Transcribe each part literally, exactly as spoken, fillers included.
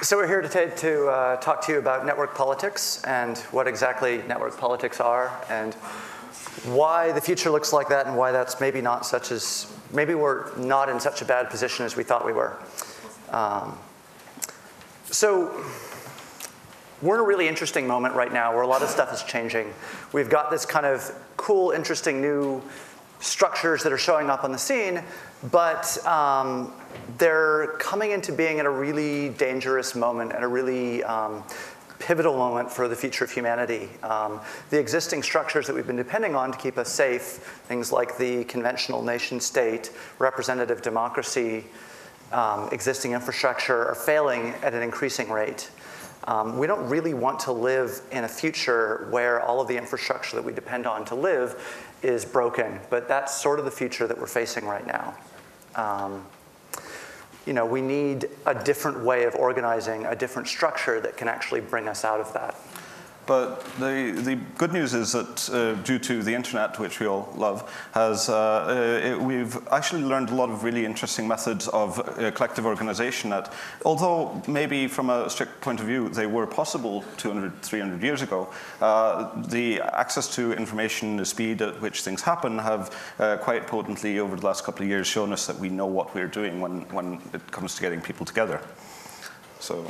So we're here today to uh, talk to you about network politics and what exactly network politics are and why the future looks like that and why that's maybe not such as, maybe we're not in such a bad position as we thought we were. Um, so we're in a really interesting moment right now where a lot of stuff is changing. We've got this kind of cool, interesting new structures that are showing up on the scene, but um, they're coming into being at a really dangerous moment, at a really um, pivotal moment for the future of humanity. Um, the existing structures that we've been depending on to keep us safe, things like the conventional nation state, representative democracy, um, existing infrastructure, are failing at an increasing rate. Um, we don't really want to live in a future where all of the infrastructure that we depend on to live is broken, but that's sort of the future that we're facing right now. Um, you know, we need a different way of organizing, a different structure that can actually bring us out of that. But the, the good news is that uh, due to the internet, which we all love, has, uh, uh, it, we've actually learned a lot of really interesting methods of uh, collective organization that, although maybe from a strict point of view, they were possible two hundred, three hundred years ago, uh, the access to information, the speed at which things happen have uh, quite potently over the last couple of years shown us that we know what we're doing when, when it comes to getting people together. So.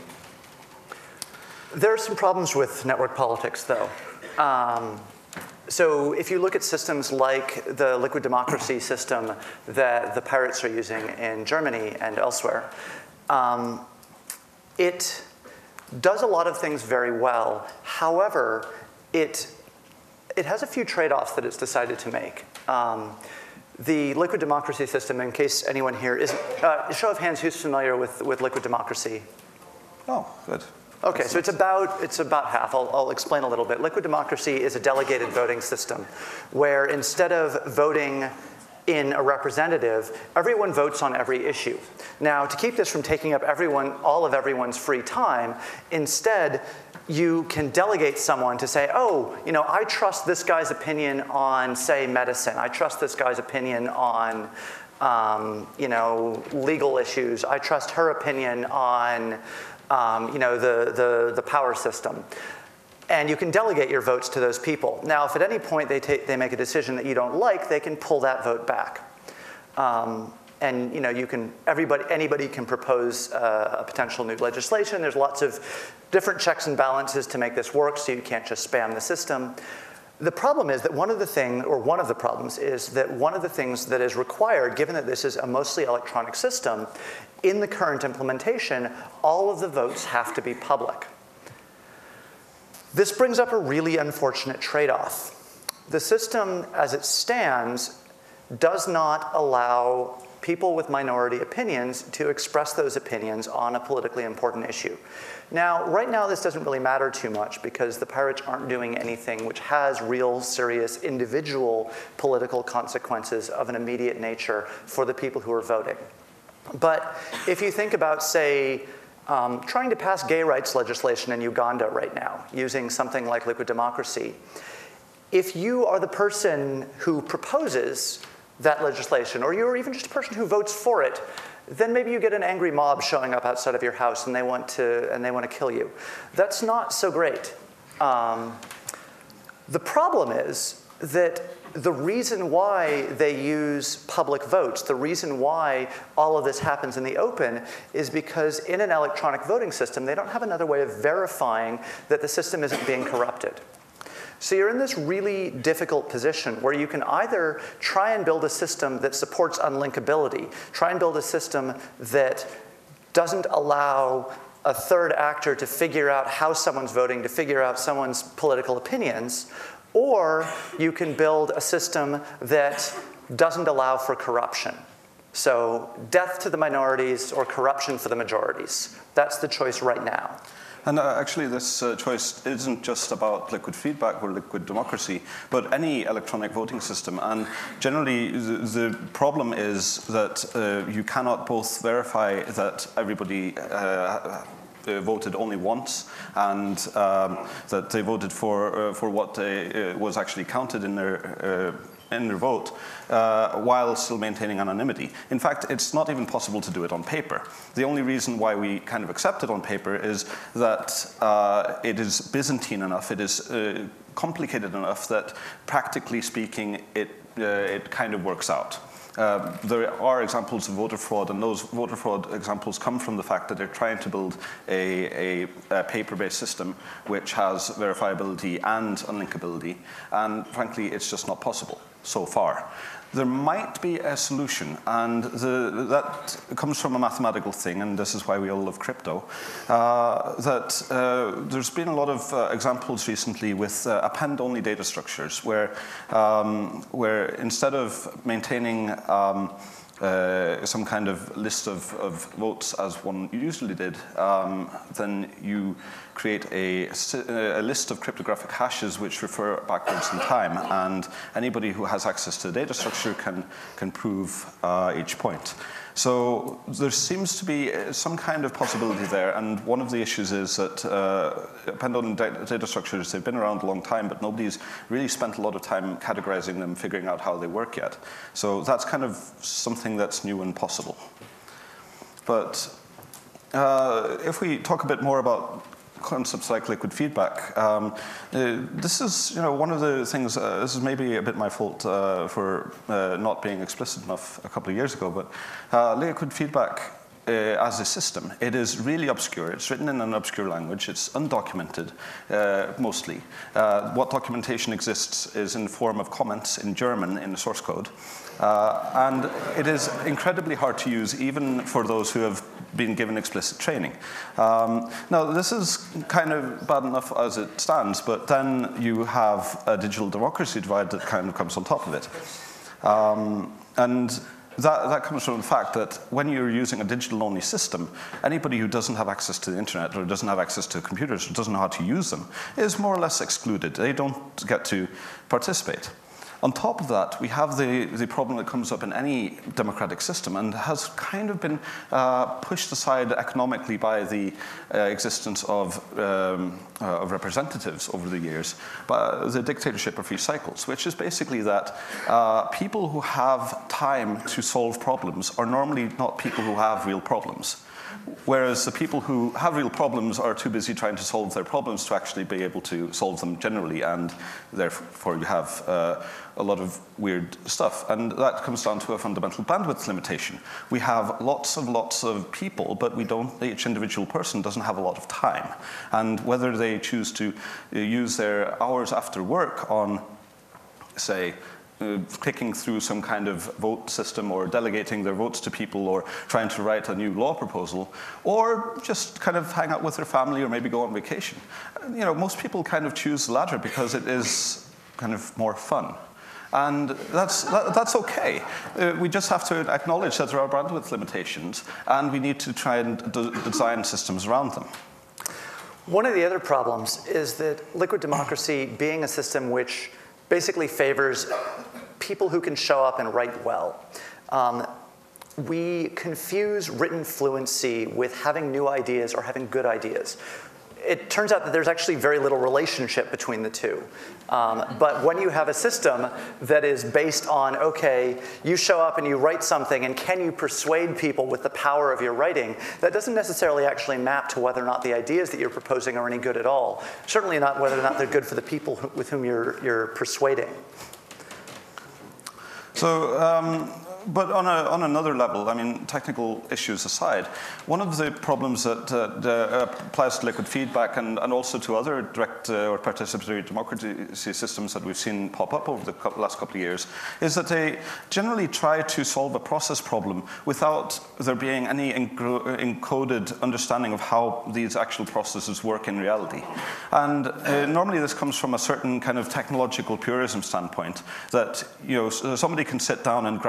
There are some problems with network politics, though. Um, so if you look at systems like the liquid democracy system that the pirates are using in Germany and elsewhere, um, it does a lot of things very well. However, it, it has a few trade-offs that it's decided to make. Um, the liquid democracy system, in case anyone here isn't, uh, show of hands, who's familiar with, with liquid democracy? Oh, good. Okay, so it's about, it's about half. I'll, I'll explain a little bit. Liquid democracy is a delegated voting system where instead of voting in a representative, everyone votes on every issue. Now, to keep this from taking up everyone, all of everyone's free time, instead, you can delegate someone to say, oh, you know, I trust this guy's opinion on, say, medicine. I trust this guy's opinion on, um, you know, legal issues. I trust her opinion on, Um, you know, the, the, the power system. And you can delegate your votes to those people. Now, if at any point they, take, they make a decision that you don't like, they can pull that vote back. Um, and you know, you can, everybody, anybody can propose uh, a potential new legislation. There's lots of different checks and balances to make this work, so you can't just spam the system. The problem is that one of the things, or one of the problems is that one of the things that is required, given that this is a mostly electronic system, in the current implementation, all of the votes have to be public. This brings up a really unfortunate trade-off. The system, as it stands, does not allow people with minority opinions to express those opinions on a politically important issue. Now, right now, this doesn't really matter too much because the pirates aren't doing anything which has real, serious, individual political consequences of an immediate nature for the people who are voting. But if you think about, say, um, trying to pass gay rights legislation in Uganda right now, using something like liquid democracy, if you are the person who proposes that legislation, or you're even just a person who votes for it, then maybe you get an angry mob showing up outside of your house and they want to, and they want to kill you. That's not so great. Um, the problem is that the reason why they use public votes, the reason why all of this happens in the open is because in an electronic voting system, they don't have another way of verifying that the system isn't being corrupted. So you're in this really difficult position where you can either try and build a system that supports unlinkability, try and build a system that doesn't allow a third actor to figure out how someone's voting, to figure out someone's political opinions, or you can build a system that doesn't allow for corruption. So death to the minorities or corruption for the majorities. That's the choice right now. And uh, actually, this uh, choice isn't just about liquid feedback or liquid democracy, but any electronic voting system. And generally, the, the problem is that uh, you cannot both verify that everybody uh, Uh, voted only once, and um, that they voted for uh, for what they, uh, was actually counted in their uh, in their vote uh, while still maintaining anonymity. In fact, it's not even possible to do it on paper. The only reason why we kind of accept it on paper is that uh, it is Byzantine enough, it is uh, complicated enough that practically speaking, it, uh, it kind of works out. Uh, there are examples of voter fraud, and those voter fraud examples come from the fact that they're trying to build a, a, a paper-based system which has verifiability and unlinkability, and frankly, it's just not possible so far. There might be a solution, and the, that comes from a mathematical thing, and this is why we all love crypto, uh, that uh, there's been a lot of uh, examples recently with uh, append-only data structures, where, um, where instead of maintaining um, uh, some kind of list of, of votes as one usually did, um, then you create a, a list of cryptographic hashes which refer backwards in time, and anybody who has access to the data structure can, can prove uh, each point. So there seems to be some kind of possibility there, and one of the issues is that uh, append-only data structures, they've been around a long time, but nobody's really spent a lot of time categorizing them, figuring out how they work yet. So that's kind of something that's new and possible. But uh, if we talk a bit more about concepts like liquid feedback. Um, uh, this is, you know, one of the things, uh, this is maybe a bit my fault uh, for uh, not being explicit enough a couple of years ago, but uh, liquid feedback uh, as a system, it is really obscure. It's written in an obscure language. It's undocumented, uh, mostly. Uh, what documentation exists is in the form of comments in German in the source code. Uh, and it is incredibly hard to use, even for those who have been given explicit training. Um, now, this is kind of bad enough as it stands, but then you have a digital democracy divide that kind of comes on top of it. Um, and that, that comes from the fact that when you're using a digital-only system, anybody who doesn't have access to the internet or doesn't have access to computers or doesn't know how to use them is more or less excluded. They don't get to participate. On top of that, we have the, the problem that comes up in any democratic system and has kind of been uh, pushed aside economically by the uh, existence of, um, uh, of representatives over the years, by the dictatorship of free cycles, which is basically that uh, people who have time to solve problems are normally not people who have real problems. Whereas the people who have real problems are too busy trying to solve their problems to actually be able to solve them generally, and therefore you have uh, a lot of weird stuff. And that comes down to a fundamental bandwidth limitation. We have lots and lots of people, but we don't, each individual person doesn't have a lot of time. And whether they choose to use their hours after work on, say, Uh, clicking through some kind of vote system or delegating their votes to people or trying to write a new law proposal, or just kind of hang out with their family or maybe go on vacation. You know, most people kind of choose the latter because it is kind of more fun. And that's, that, that's okay. Uh, we just have to acknowledge that there are bandwidth limitations, and we need to try and de- design systems around them. One of the other problems is that liquid democracy, being a system which basically favors people who can show up and write well. Um, we confuse written fluency with having new ideas or having good ideas. It turns out that there's actually very little relationship between the two. Um, but when you have a system that is based on, okay, you show up and you write something, and can you persuade people with the power of your writing, that doesn't necessarily actually map to whether or not the ideas that you're proposing are any good at all. Certainly not whether or not they're good for the people who, with whom you're, you're persuading. So, um, but on, a, on another level, I mean, technical issues aside, one of the problems that uh, applies to liquid feedback and, and also to other direct uh, or participatory democracy systems that we've seen pop up over the co- last couple of years is that they generally try to solve a process problem without there being any encro- encoded understanding of how these actual processes work in reality. And uh, normally this comes from a certain kind of technological purism standpoint that, you know, somebody can sit down and graph out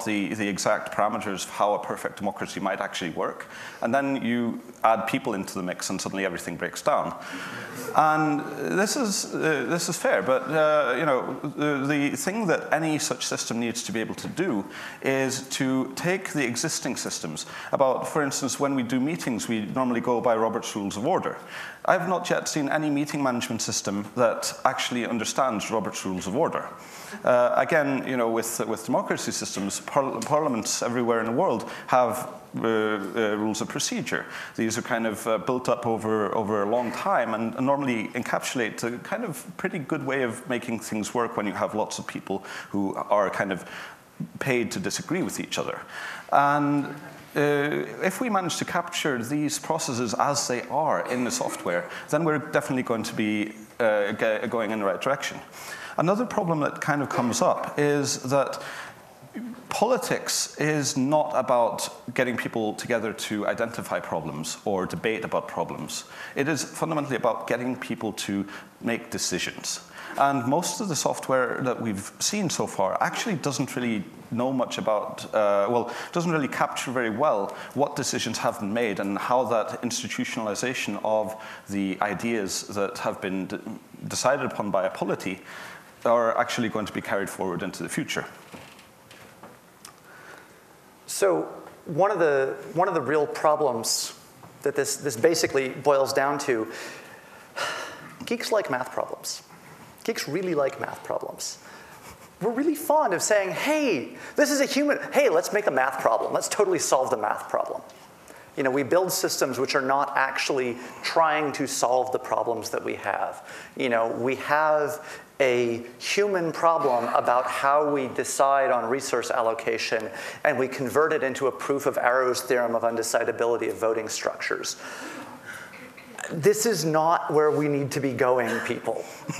the, the exact parameters of how a perfect democracy might actually work. And then you add people into the mix and suddenly everything breaks down. And this is, uh, this is fair, but uh, you know, the, the thing that any such system needs to be able to do is to take the existing systems. About, for instance, when we do meetings, we normally go by Robert's Rules of Order. I've not yet seen any meeting management system that actually understands Robert's Rules of Order. Uh, again, you know, with, with democracy systems, par parliaments everywhere in the world have uh, uh, rules of procedure. These are kind of uh, built up over, over a long time and, and normally encapsulate a kind of pretty good way of making things work when you have lots of people who are kind of paid to disagree with each other. And Uh, if we manage to capture these processes as they are in the software, then we're definitely going to be uh, going in the right direction. Another problem that kind of comes up is that politics is not about getting people together to identify problems or debate about problems. It is fundamentally about getting people to make decisions. And most of the software that we've seen so far actually doesn't really know much about, uh, well, doesn't really capture very well what decisions have been made and how that institutionalization of the ideas that have been d decided upon by a polity are actually going to be carried forward into the future. So one of the, one of the real problems that this, this basically boils down to, geeks like math problems. Geeks really like math problems. We're really fond of saying, hey, this is a human, hey, let's make a math problem. Let's totally solve the math problem. You know, we build systems which are not actually trying to solve the problems that we have. You know, we have a human problem about how we decide on resource allocation, and we convert it into a proof of Arrow's theorem of undecidability of voting structures. This is not where we need to be going, people.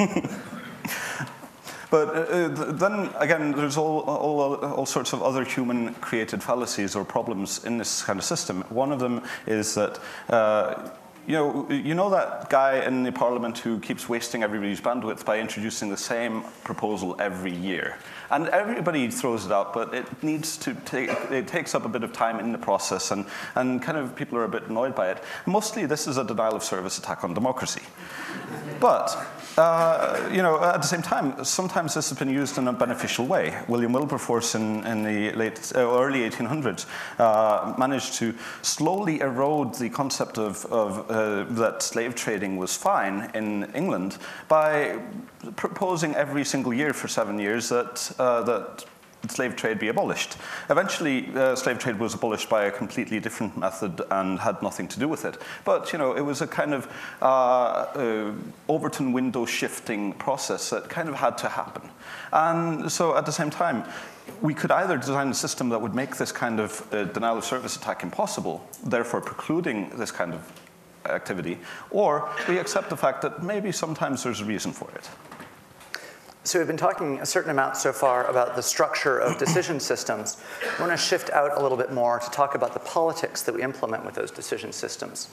But uh, then, again, there's all, all, all sorts of other human-created fallacies or problems in this kind of system. One of them is that, uh, you know, you know that guy in the parliament who keeps wasting everybody's bandwidth by introducing the same proposal every year? And everybody throws it out, but it needs to take, it takes up a bit of time in the process, and, and kind of people are a bit annoyed by it. Mostly this is a denial of service attack on democracy. But, uh, you know, at the same time, sometimes this has been used in a beneficial way. William Wilberforce in, in the late, uh, early eighteen hundreds uh, managed to slowly erode the concept of, of uh, that slave trading was fine in England by proposing every single year for seven years that, uh, that slave trade be abolished. Eventually, uh, slave trade was abolished by a completely different method and had nothing to do with it. But, you know, it was a kind of uh, uh, Overton window shifting process that kind of had to happen. And so at the same time, we could either design a system that would make this kind of uh, denial of service attack impossible, therefore precluding this kind of activity, or we accept the fact that maybe sometimes there's a reason for it. So we've been talking a certain amount so far about the structure of decision systems. I want to shift out a little bit more to talk about the politics that we implement with those decision systems.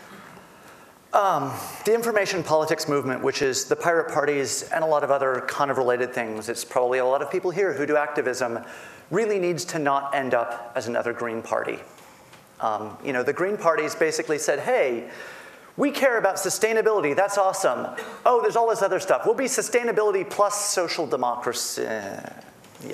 Um, the information politics movement, which is the pirate parties and a lot of other kind of related things, it's probably a lot of people here who do activism, really needs to not end up as another Green Party. Um, you know, the Green parties basically said, hey, we care about sustainability, that's awesome. Oh, there's all this other stuff. We'll be sustainability plus social democracy. Yeah.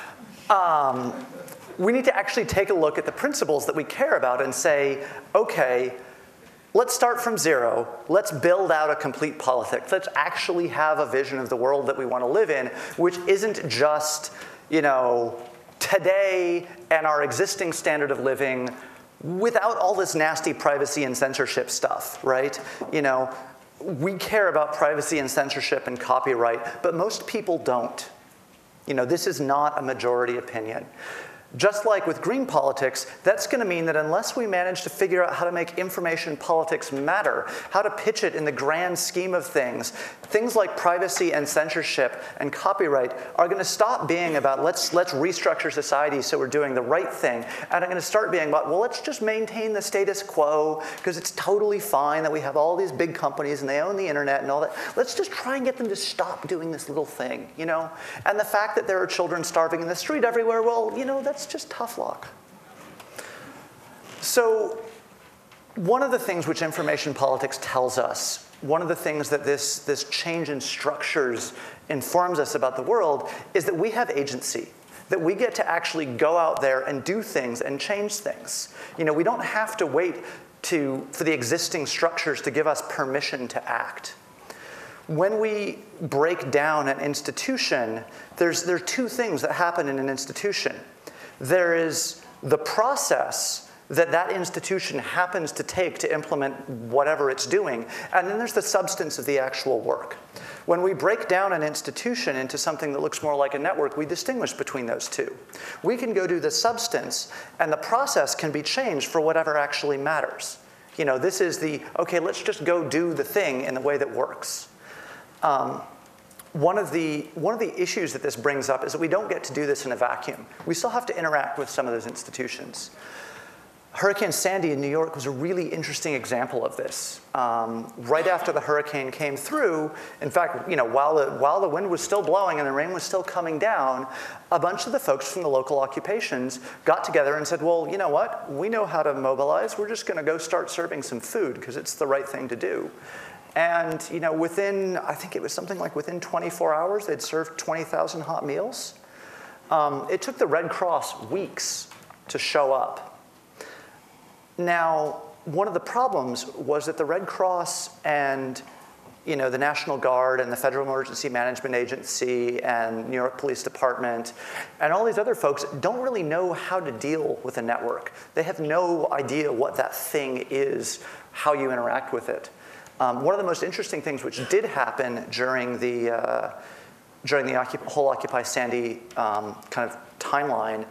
Um, we need to actually take a look at the principles that we care about and say, okay, let's start from zero. Let's build out a complete politics. Let's actually have a vision of the world that we want to live in, which isn't just, you know, today and our existing standard of living without all this nasty privacy and censorship stuff, right? You know, we care about privacy and censorship and copyright, but most people don't. You know, this is not a majority opinion. Just like with green politics, that's going to mean that unless we manage to figure out how to make information politics matter, how to pitch it in the grand scheme of things, things like privacy and censorship and copyright are going to stop being about let's, let's restructure society so we're doing the right thing, and are going to start being about, well, let's just maintain the status quo because it's totally fine that we have all these big companies and they own the internet and all that. Let's just try and get them to stop doing this little thing, you know? And the fact that there are children starving in the street everywhere, well, you know, that's it's just tough luck. So one of the things which information politics tells us, one of the things that this, this change in structures informs us about the world is that we have agency, that we get to actually go out there and do things and change things. You know, we don't have to wait to, for the existing structures to give us permission to act. When we break down an institution, there's, there are two things that happen in an institution. There is the process that that institution happens to take to implement whatever it's doing, and then there's the substance of the actual work. When we break down an institution into something that looks more like a network, we distinguish between those two. We can go do the substance, and the process can be changed for whatever actually matters. You know, this is the, okay, let's just go do the thing in the way that works. Um, one of the, one of the issues that this brings up is that we don't get to do this in a vacuum. We still have to interact with some of those institutions. Hurricane Sandy in New York was a really interesting example of this. Um, right after the hurricane came through, in fact, you know, while the, while the wind was still blowing and the rain was still coming down, a bunch of the folks from the local occupations got together and said, well, you know what? We know how to mobilize. We're just going to go start serving some food because it's the right thing to do. And you know, within, I think it was something like within twenty-four hours, they'd served twenty thousand hot meals. Um, it took the Red Cross weeks to show up. Now, one of the problems was that the Red Cross and you know, the National Guard and the Federal Emergency Management Agency and New York Police Department and all these other folks don't really know how to deal with a network. They have no idea what that thing is, how you interact with it. Um, one of the most interesting things which did happen during the, uh, during the Occup- whole Occupy Sandy um, kind of timeline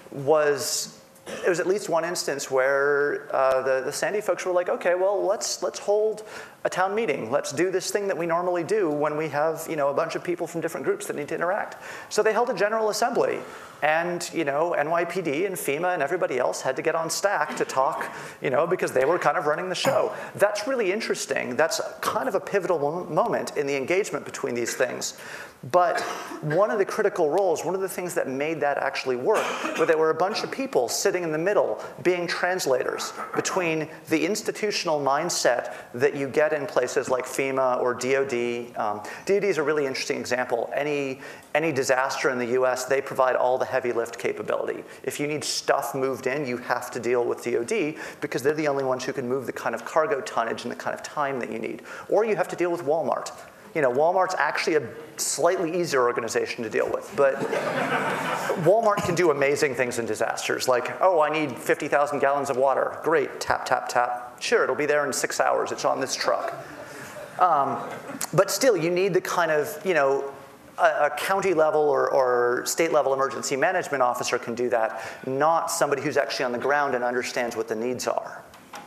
was there was at least one instance where uh, the, the Sandy folks were like, okay, well, let's, let's hold a town meeting. Let's do this thing that we normally do when we have you know, a bunch of people from different groups that need to interact. So they held a general assembly. And you know, N Y P D and FEMA and everybody else had to get on stack to talk you know, because they were kind of running the show. That's really interesting. That's kind of a pivotal moment in the engagement between these things. But one of the critical roles, one of the things that made that actually work, where there were a bunch of people sitting in the middle being translators between the institutional mindset that you get in places like FEMA or D O D. Um, D O D is a really interesting example. Any, any disaster in the U S, they provide all the heavy lift capability. If you need stuff moved in, you have to deal with D O D because they're the only ones who can move the kind of cargo tonnage and the kind of time that you need. Or you have to deal with Walmart. You know, Walmart's actually a slightly easier organization to deal with, but Walmart can do amazing things in disasters, like, oh, I need fifty thousand gallons of water. Great, tap, tap, tap. Sure, it'll be there in six hours. It's on this truck. Um, but still, you need the kind of, you know, a, a county level or, or state level emergency management officer can do that, not somebody who's actually on the ground and understands what the needs are.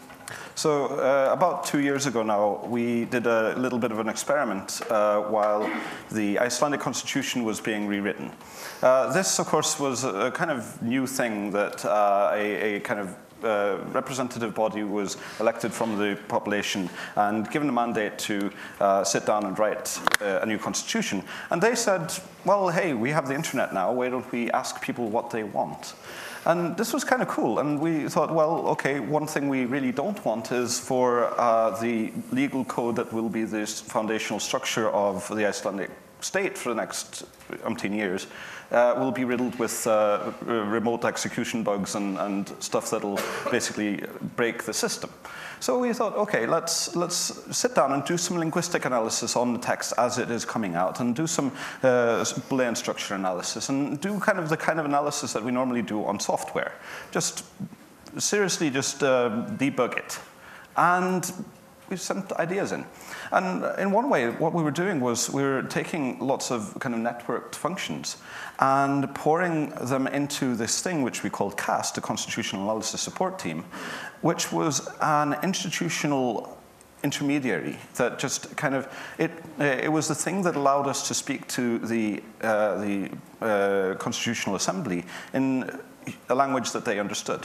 So uh, about two years ago now, we did a little bit of an experiment uh, while the Icelandic constitution was being rewritten. Uh, this, of course, was a kind of new thing that uh, a, a kind of uh, representative body was elected from the population and given a mandate to uh, sit down and write uh, a new constitution. And they said, well, hey, we have the internet now. Why don't we ask people what they want? And this was kind of cool, and we thought, well, okay, one thing we really don't want is for uh, the legal code that will be this foundational structure of the Icelandic state for the next umpteen years uh, will be riddled with uh, remote execution bugs and, and stuff that'll basically break the system. So we thought, okay, let's, let's sit down and do some linguistic analysis on the text as it is coming out and do some uh, Boolean structure analysis and do kind of the kind of analysis that we normally do on software. Just seriously just uh, debug it. And we sent ideas in. And in one way, what we were doing was we were taking lots of kind of networked functions and pouring them into this thing which we called CAST, the Constitutional Analysis Support Team, which was an institutional intermediary that just kind of, it, uh, it was the thing that allowed us to speak to the, uh, the uh, Constitutional Assembly in a language that they understood.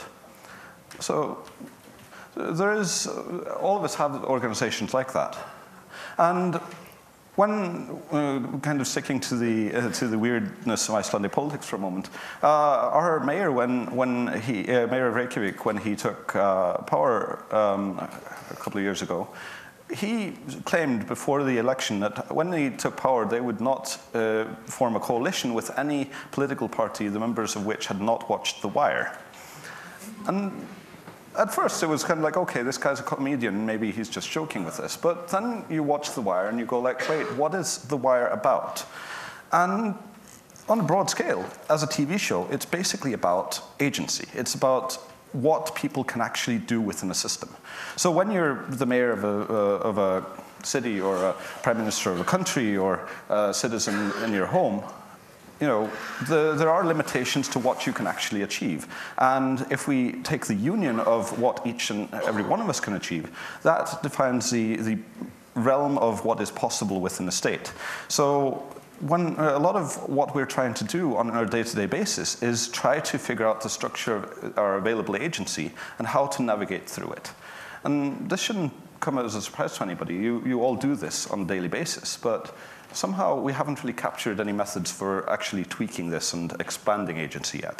So there is, all of us have organizations like that. And when uh, kind of sticking to the uh, to the weirdness of Icelandic politics for a moment, uh, our mayor, when when he uh, mayor of Reykjavik, when he took uh, power um, a couple of years ago, he claimed before the election that when they took power, they would not uh, form a coalition with any political party, the members of which had not watched The Wire. And at first, it was kind of like, okay, this guy's a comedian, maybe he's just joking with this. But then you watch The Wire and you go like, wait, what is The Wire about? And on a broad scale, as a T V show, it's basically about agency. It's about what people can actually do within a system. So when you're the mayor of a, uh, of a city or a prime minister of a country or a citizen in your home, you know, the, there are limitations to what you can actually achieve. And if we take the union of what each and every one of us can achieve, that defines the, the realm of what is possible within the state. So when, a lot of what we're trying to do on our day-to-day basis is try to figure out the structure of our available agency and how to navigate through it. And this shouldn't come as a surprise to anybody. You, you all do this on a daily basis, but somehow we haven't really captured any methods for actually tweaking this and expanding agency yet.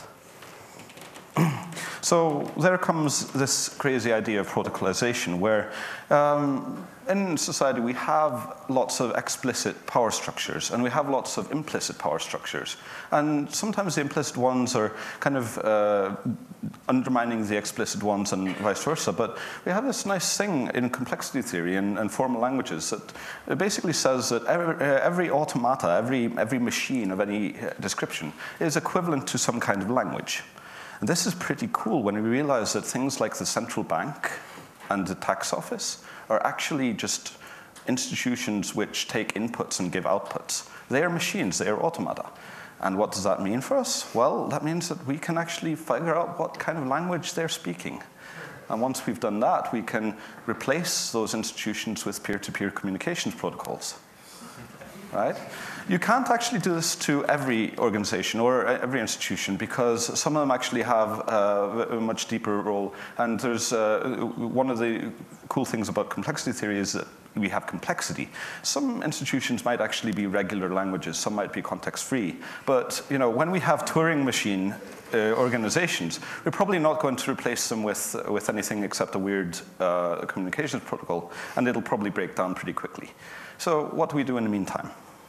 So there comes this crazy idea of protocolization, where um, in society we have lots of explicit power structures and we have lots of implicit power structures. And sometimes the implicit ones are kind of uh, undermining the explicit ones and vice versa. But we have this nice thing in complexity theory and, and formal languages that it basically says that every, uh, every automata, every, every machine of any description is equivalent to some kind of language. And this is pretty cool when we realize that things like the central bank and the tax office are actually just institutions which take inputs and give outputs. They are machines, they are automata. And what does that mean for us? Well, that means that we can actually figure out what kind of language they're speaking. And once we've done that, we can replace those institutions with peer-to-peer communications protocols. Right? You can't actually do this to every organization or every institution because some of them actually have uh, a much deeper role. And there's uh, one of the cool things about complexity theory is that we have complexity. Some institutions might actually be regular languages. Some might be context-free. But you know, when we have Turing machine uh, organizations, we're probably not going to replace them with, uh, with anything except a weird uh, communications protocol. And it'll probably break down pretty quickly. So what do we do in the meantime?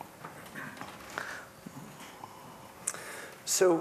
So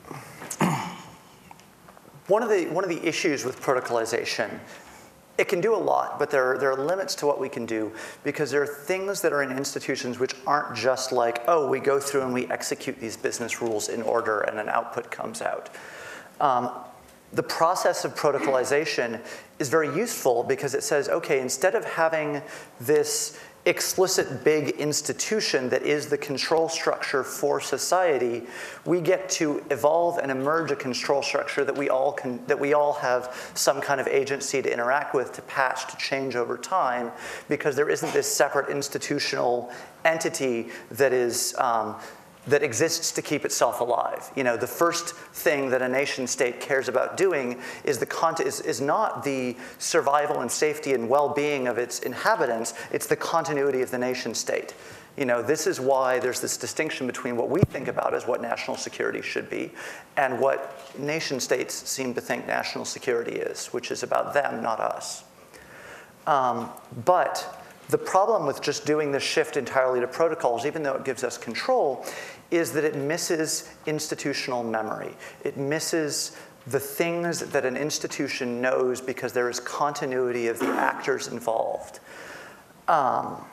one of the one of the issues with protocolization, it can do a lot, but there are, there are limits to what we can do because there are things that are in institutions which aren't just like, oh, we go through and we execute these business rules in order and an output comes out. Um, the process of protocolization is very useful because it says, okay, instead of having this explicit big institution that is the control structure for society, we get to evolve and emerge a control structure that we all can, that we all have some kind of agency to interact with, to patch, to change over time, because there isn't this separate institutional entity that is um, that exists to keep itself alive. You know, the first thing that a nation state cares about doing is the content is, is not the survival and safety and well-being of its inhabitants, it's the continuity of the nation state. You know, this is why there's this distinction between what we think about as what national security should be and what nation states seem to think national security is, which is about them, not us. Um, but the problem with just doing this shift entirely to protocols, even though it gives us control, is that it misses institutional memory. It misses the things that an institution knows because there is continuity of the actors involved. Um,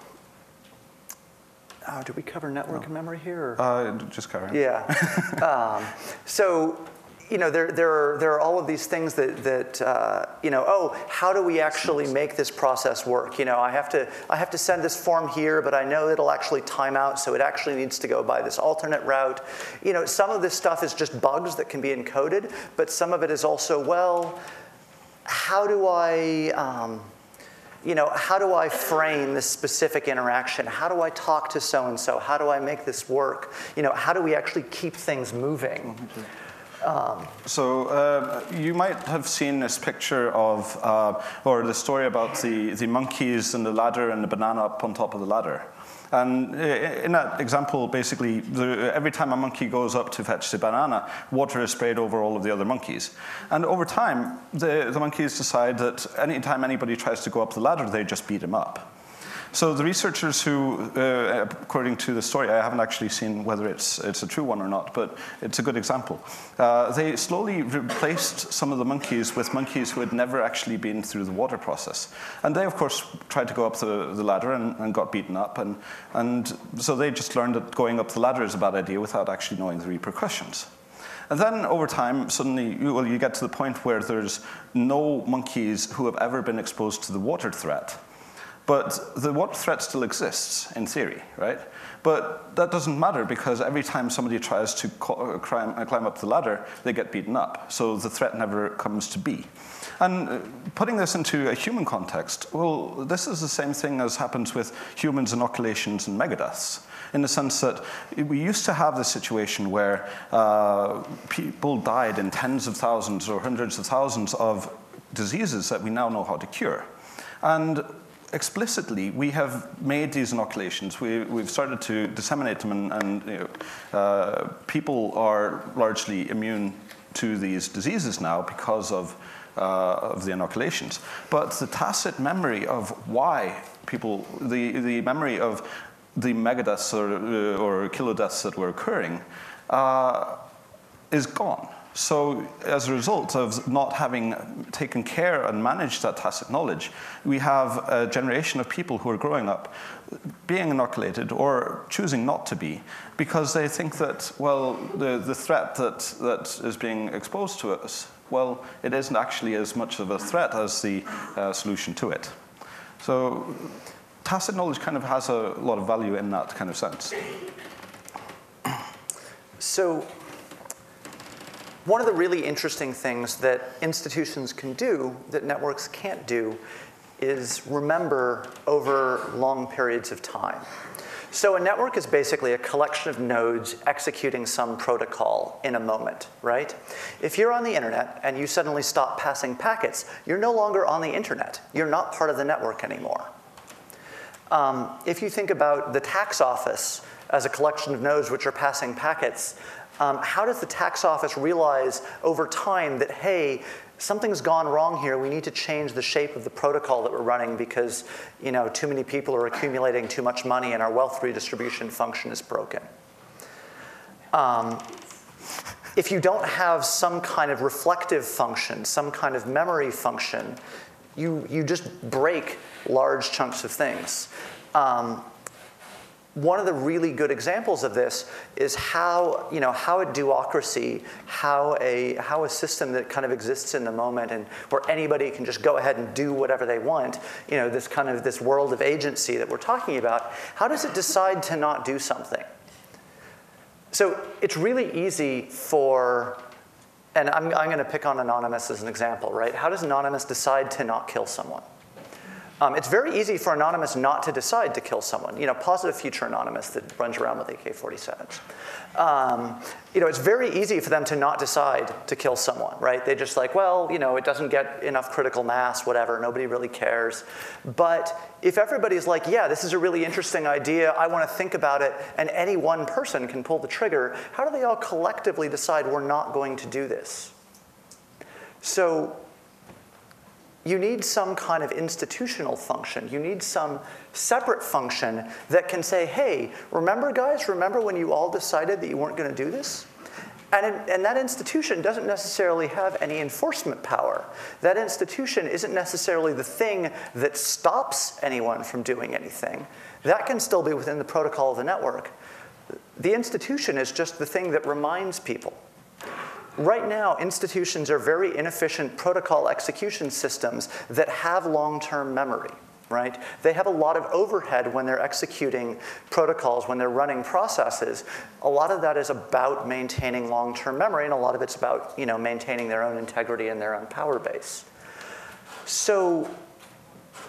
oh, did we cover network no. memory here? Or? Uh, just carry on. Yeah. um, so. You know, there, there, are, there are all of these things that, that uh, you know, oh, how do we actually make this process work? You know, I have to, I have to send this form here, but I know it'll actually time out, so it actually needs to go by this alternate route. You know, some of this stuff is just bugs that can be encoded, but some of it is also, well, how do I, um, you know, how do I frame this specific interaction? How do I talk to so-and-so? How do I make this work? You know, how do we actually keep things moving? Um, so uh, you might have seen this picture of, uh, or the story about the, the monkeys and the ladder and the banana up on top of the ladder. And in that example, basically, the, every time a monkey goes up to fetch the banana, water is sprayed over all of the other monkeys. And over time, the, the monkeys decide that anytime anybody tries to go up the ladder, they just beat him up. So the researchers who, uh, according to the story, I haven't actually seen whether it's, it's a true one or not, but it's a good example. Uh, they slowly replaced some of the monkeys with monkeys who had never actually been through the water process. And they, of course, tried to go up the, the ladder and, and got beaten up. And, and so they just learned that going up the ladder is a bad idea without actually knowing the repercussions. And then over time, suddenly, you, well, you get to the point where there's no monkeys who have ever been exposed to the water threat. But the water threat still exists, in theory, right? But that doesn't matter, because every time somebody tries to climb, climb up the ladder, they get beaten up. So the threat never comes to be. And putting this into a human context, well, this is the same thing as happens with humans' inoculations and megadeaths, in the sense that we used to have this situation where uh, people died in tens of thousands or hundreds of thousands of diseases that we now know how to cure. And explicitly, we have made these inoculations. We, we've started to disseminate them, and, and you know, uh, people are largely immune to these diseases now because of, uh, of the inoculations. But the tacit memory of why people, the, the memory of the megadeaths or, uh, or kilodeaths that were occurring uh, is gone. So as a result of not having taken care and managed that tacit knowledge, we have a generation of people who are growing up being inoculated or choosing not to be, because they think that, well, the, the threat that, that is being exposed to us, well, it isn't actually as much of a threat as the uh, solution to it. So tacit knowledge kind of has a lot of value in that kind of sense. So one of the really interesting things that institutions can do that networks can't do is remember over long periods of time. So a network is basically a collection of nodes executing some protocol in a moment, right? If you're on the internet and you suddenly stop passing packets, you're no longer on the internet. You're not part of the network anymore. Um, if you think about the tax office as a collection of nodes which are passing packets, Um, how does the tax office realize over time that, hey, something's gone wrong here, we need to change the shape of the protocol that we're running because, you know, too many people are accumulating too much money and our wealth redistribution function is broken? Um, if you don't have some kind of reflective function, some kind of memory function, you, you just break large chunks of things. Um, One of the really good examples of this is how, you know, how a duocracy, how a, how a system that kind of exists in the moment and where anybody can just go ahead and do whatever they want, you know, this kind of this world of agency that we're talking about, how does it decide to not do something? So it's really easy for, and I'm, I'm going to pick on Anonymous as an example, right? How does Anonymous decide to not kill someone? Um, it's very easy for Anonymous not to decide to kill someone. You know, Positive Future Anonymous that runs around with A K forty-sevens. Um, you know, it's very easy for them to not decide to kill someone, right? They're just like, well, you know, it doesn't get enough critical mass, whatever, nobody really cares. But if everybody's like, yeah, this is a really interesting idea, I want to think about it, and any one person can pull the trigger, how do they all collectively decide we're not going to do this? So you need some kind of institutional function. You need some separate function that can say, hey, remember guys, remember when you all decided that you weren't going to do this? And, in, and that institution doesn't necessarily have any enforcement power. That institution isn't necessarily the thing that stops anyone from doing anything. That can still be within the protocol of the network. The institution is just the thing that reminds people. Right now, institutions are very inefficient protocol execution systems that have long-term memory, right? They have a lot of overhead when they're executing protocols, when they're running processes. A lot of that is about maintaining long-term memory, and a lot of it's about, you know, maintaining their own integrity and their own power base. So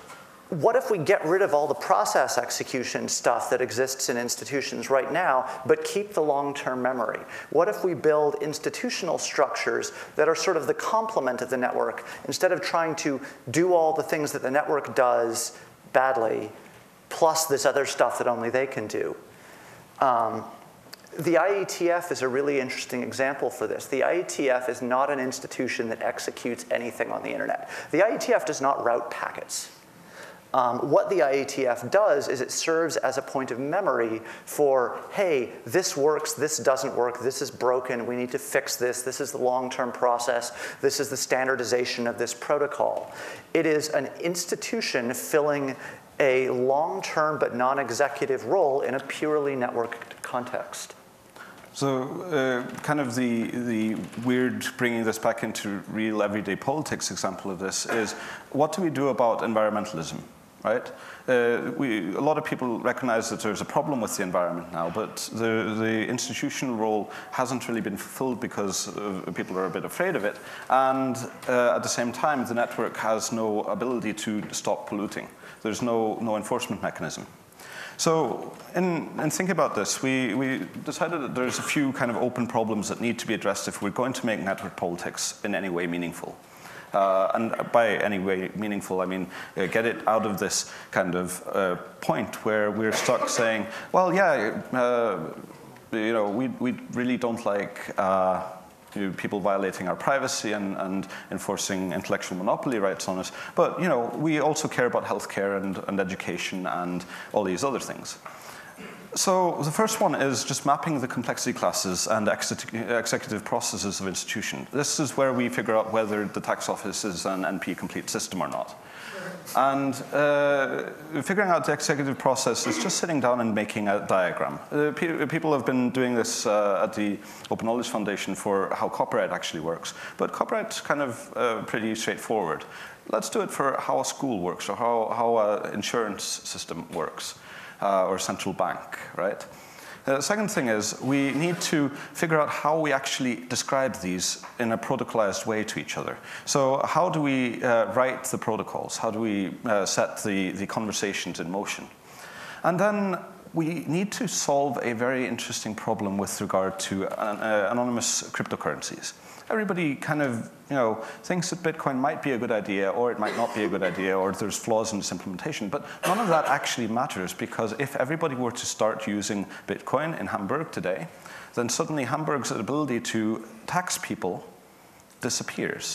what if we get rid of all the process execution stuff that exists in institutions right now, but keep the long-term memory? What if we build institutional structures that are sort of the complement of the network, instead of trying to do all the things that the network does badly, plus this other stuff that only they can do? Um, the I E T F is a really interesting example for this. The I E T F is not an institution that executes anything on the internet. The I E T F does not route packets. Um, what the I E T F does is it serves as a point of memory for, hey, this works, this doesn't work, this is broken, we need to fix this, this is the long-term process, this is the standardization of this protocol. It is an institution filling a long-term but non-executive role in a purely networked context. So uh, kind of the, the weird bringing this back into real everyday politics example of this is, what do we do about environmentalism? Right? Uh, we, a lot of people recognize that there's a problem with the environment now, but the, the institutional role hasn't really been fulfilled because uh, people are a bit afraid of it. And uh, at the same time, the network has no ability to stop polluting. There's no, no enforcement mechanism. So in, in thinking about this, we, we decided that there's a few kind of open problems that need to be addressed if we're going to make network politics in any way meaningful. Uh, and by any way meaningful, I mean uh, get it out of this kind of uh, point where we're stuck saying, well, yeah, uh, you know, we, we really don't like uh, you know, people violating our privacy and, and enforcing intellectual monopoly rights on us, but you know, we also care about healthcare and, and education and all these other things. So the first one is just mapping the complexity classes and executive processes of institution. This is where we figure out whether the tax office is an N P-complete system or not. And uh, figuring out the executive process is just sitting down and making a diagram. Uh, pe people have been doing this uh, at the Open Knowledge Foundation for how copyright actually works. But copyright's kind of uh, pretty straightforward. Let's do it for how a school works or how, how an insurance system works. Uh, or central bank, right? The uh, second thing is we need to figure out how we actually describe these in a protocolized way to each other. So how do we uh, write the protocols? How do we uh, set the, the conversations in motion? And then we need to solve a very interesting problem with regard to uh, anonymous cryptocurrencies. Everybody kind of, you know, thinks that Bitcoin might be a good idea, or it might not be a good idea, or there's flaws in its implementation. But none of that actually matters, because if everybody were to start using Bitcoin in Hamburg today, then suddenly Hamburg's ability to tax people disappears.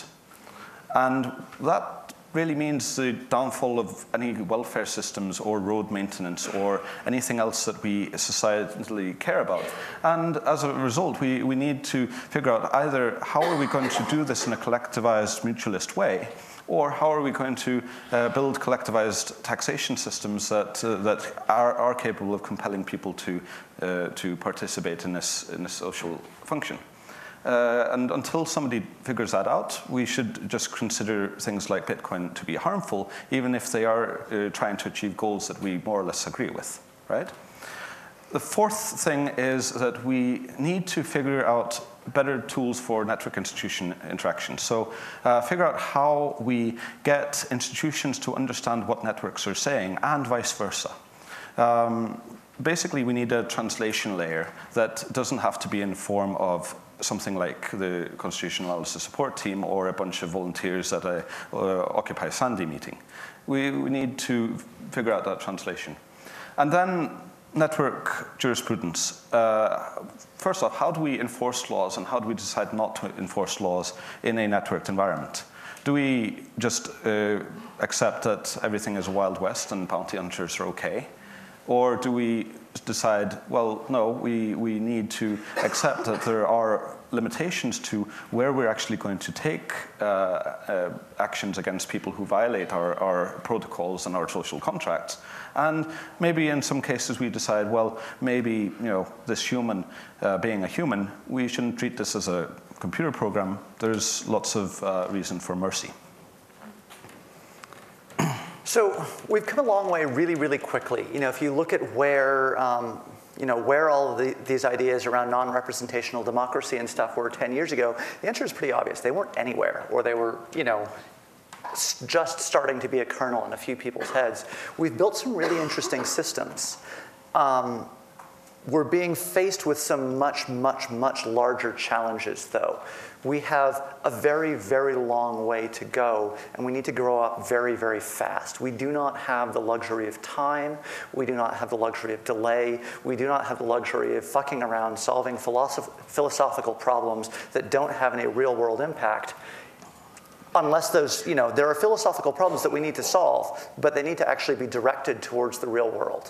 And that really means the downfall of any welfare systems or road maintenance or anything else that we societally care about. And as a result, we, we need to figure out either how are we going to do this in a collectivized mutualist way, or how are we going to uh, build collectivized taxation systems that, uh, that are, are capable of compelling people to, uh, to participate in this, in this social function. Uh, and until somebody figures that out, we should just consider things like Bitcoin to be harmful, even if they are uh, trying to achieve goals that we more or less agree with, right? The fourth thing is that we need to figure out better tools for network institution interaction. So uh, figure out how we get institutions to understand what networks are saying, and vice versa. Um, basically, we need a translation layer that doesn't have to be in the form of something like the Constitutional Analysis Support Team or a bunch of volunteers at a uh, Occupy Sandy meeting. We, we need to figure out that translation. And then network jurisprudence. Uh, first off, how do we enforce laws, and how do we decide not to enforce laws in a networked environment? Do we just uh, accept that everything is Wild West and bounty hunters are okay? Or do we decide, well, no, we, we need to accept that there are limitations to where we're actually going to take uh, uh, actions against people who violate our, our protocols and our social contracts. And maybe in some cases we decide, well, maybe you know, this human uh, being a human, we shouldn't treat this as a computer program. There's lots of uh, reason for mercy. So we've come a long way really, really quickly. You know, if you look at where, um, you know, where all of the, these ideas around non-representational democracy and stuff were ten years ago, the answer is pretty obvious. They weren't anywhere, or they were, you know, just starting to be a kernel in a few people's heads. We've built some really interesting systems. Um, we're being faced with some much, much, much larger challenges, though. We have a very, very long way to go, and we need to grow up very, very fast. We do not have the luxury of time. We do not have the luxury of delay. We do not have the luxury of fucking around solving philosoph philosophical problems that don't have any real-world impact. Unless those, you know, there are philosophical problems that we need to solve, but they need to actually be directed towards the real world.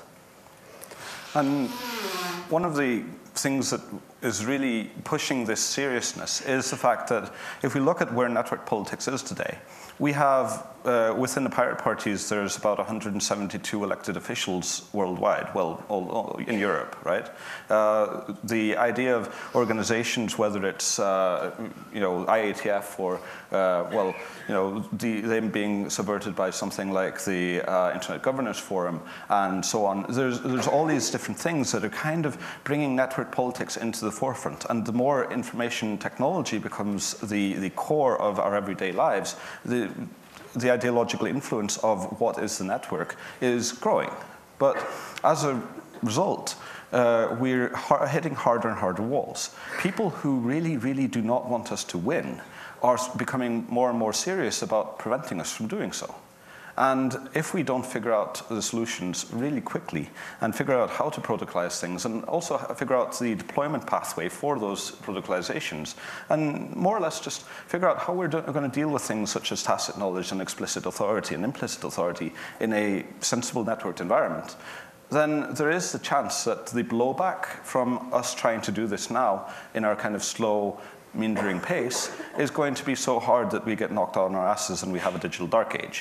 And one of the things that is really pushing this seriousness is the fact that if we look at where network politics is today, we have, uh, within the pirate parties, there's about one hundred seventy-two elected officials worldwide, well, all, all in Europe, right? Uh, the idea of organizations, whether it's, uh, you know, I A T F or, uh, well, you know, the, them being subverted by something like the uh, Internet Governance Forum and so on, there's, there's all these different things that are kind of bringing network politics into the forefront. And the more information technology becomes the, the core of our everyday lives, the the ideological influence of what is the network is growing. But as a result, uh, we're har hitting harder and harder walls. People who really, really do not want us to win are becoming more and more serious about preventing us from doing so. And if we don't figure out the solutions really quickly and figure out how to protocolize things and also figure out the deployment pathway for those protocolizations and more or less just figure out how we're going to deal with things such as tacit knowledge and explicit authority and implicit authority in a sensible networked environment, then there is the chance that the blowback from us trying to do this now in our kind of slow, meandering pace is going to be so hard that we get knocked on our asses and we have a digital dark age.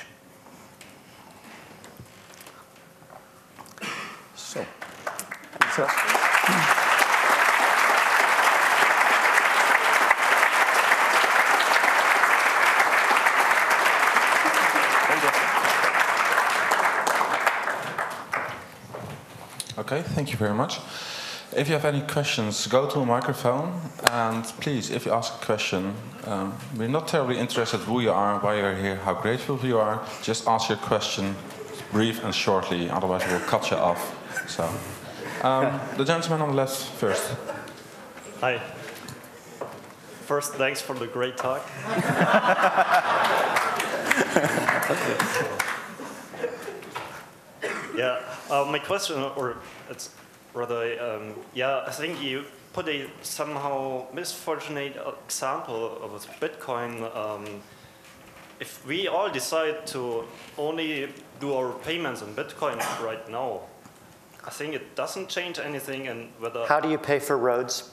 So, so. Okay, thank you very much. If you have any questions, go to a microphone, and please, if you ask a question, um, we're not terribly interested who you are, why you're here, how grateful you are. Just ask your question brief and shortly, otherwise we'll cut you off. So, um, the gentleman on the left first. Hi. First, thanks for the great talk. Yeah, uh, my question, or it's rather, um, yeah, I think you put a somehow misfortunate example of Bitcoin. Um, if we all decide to only do our payments in Bitcoin right now, I think it doesn't change anything. And whether how do you pay for roads?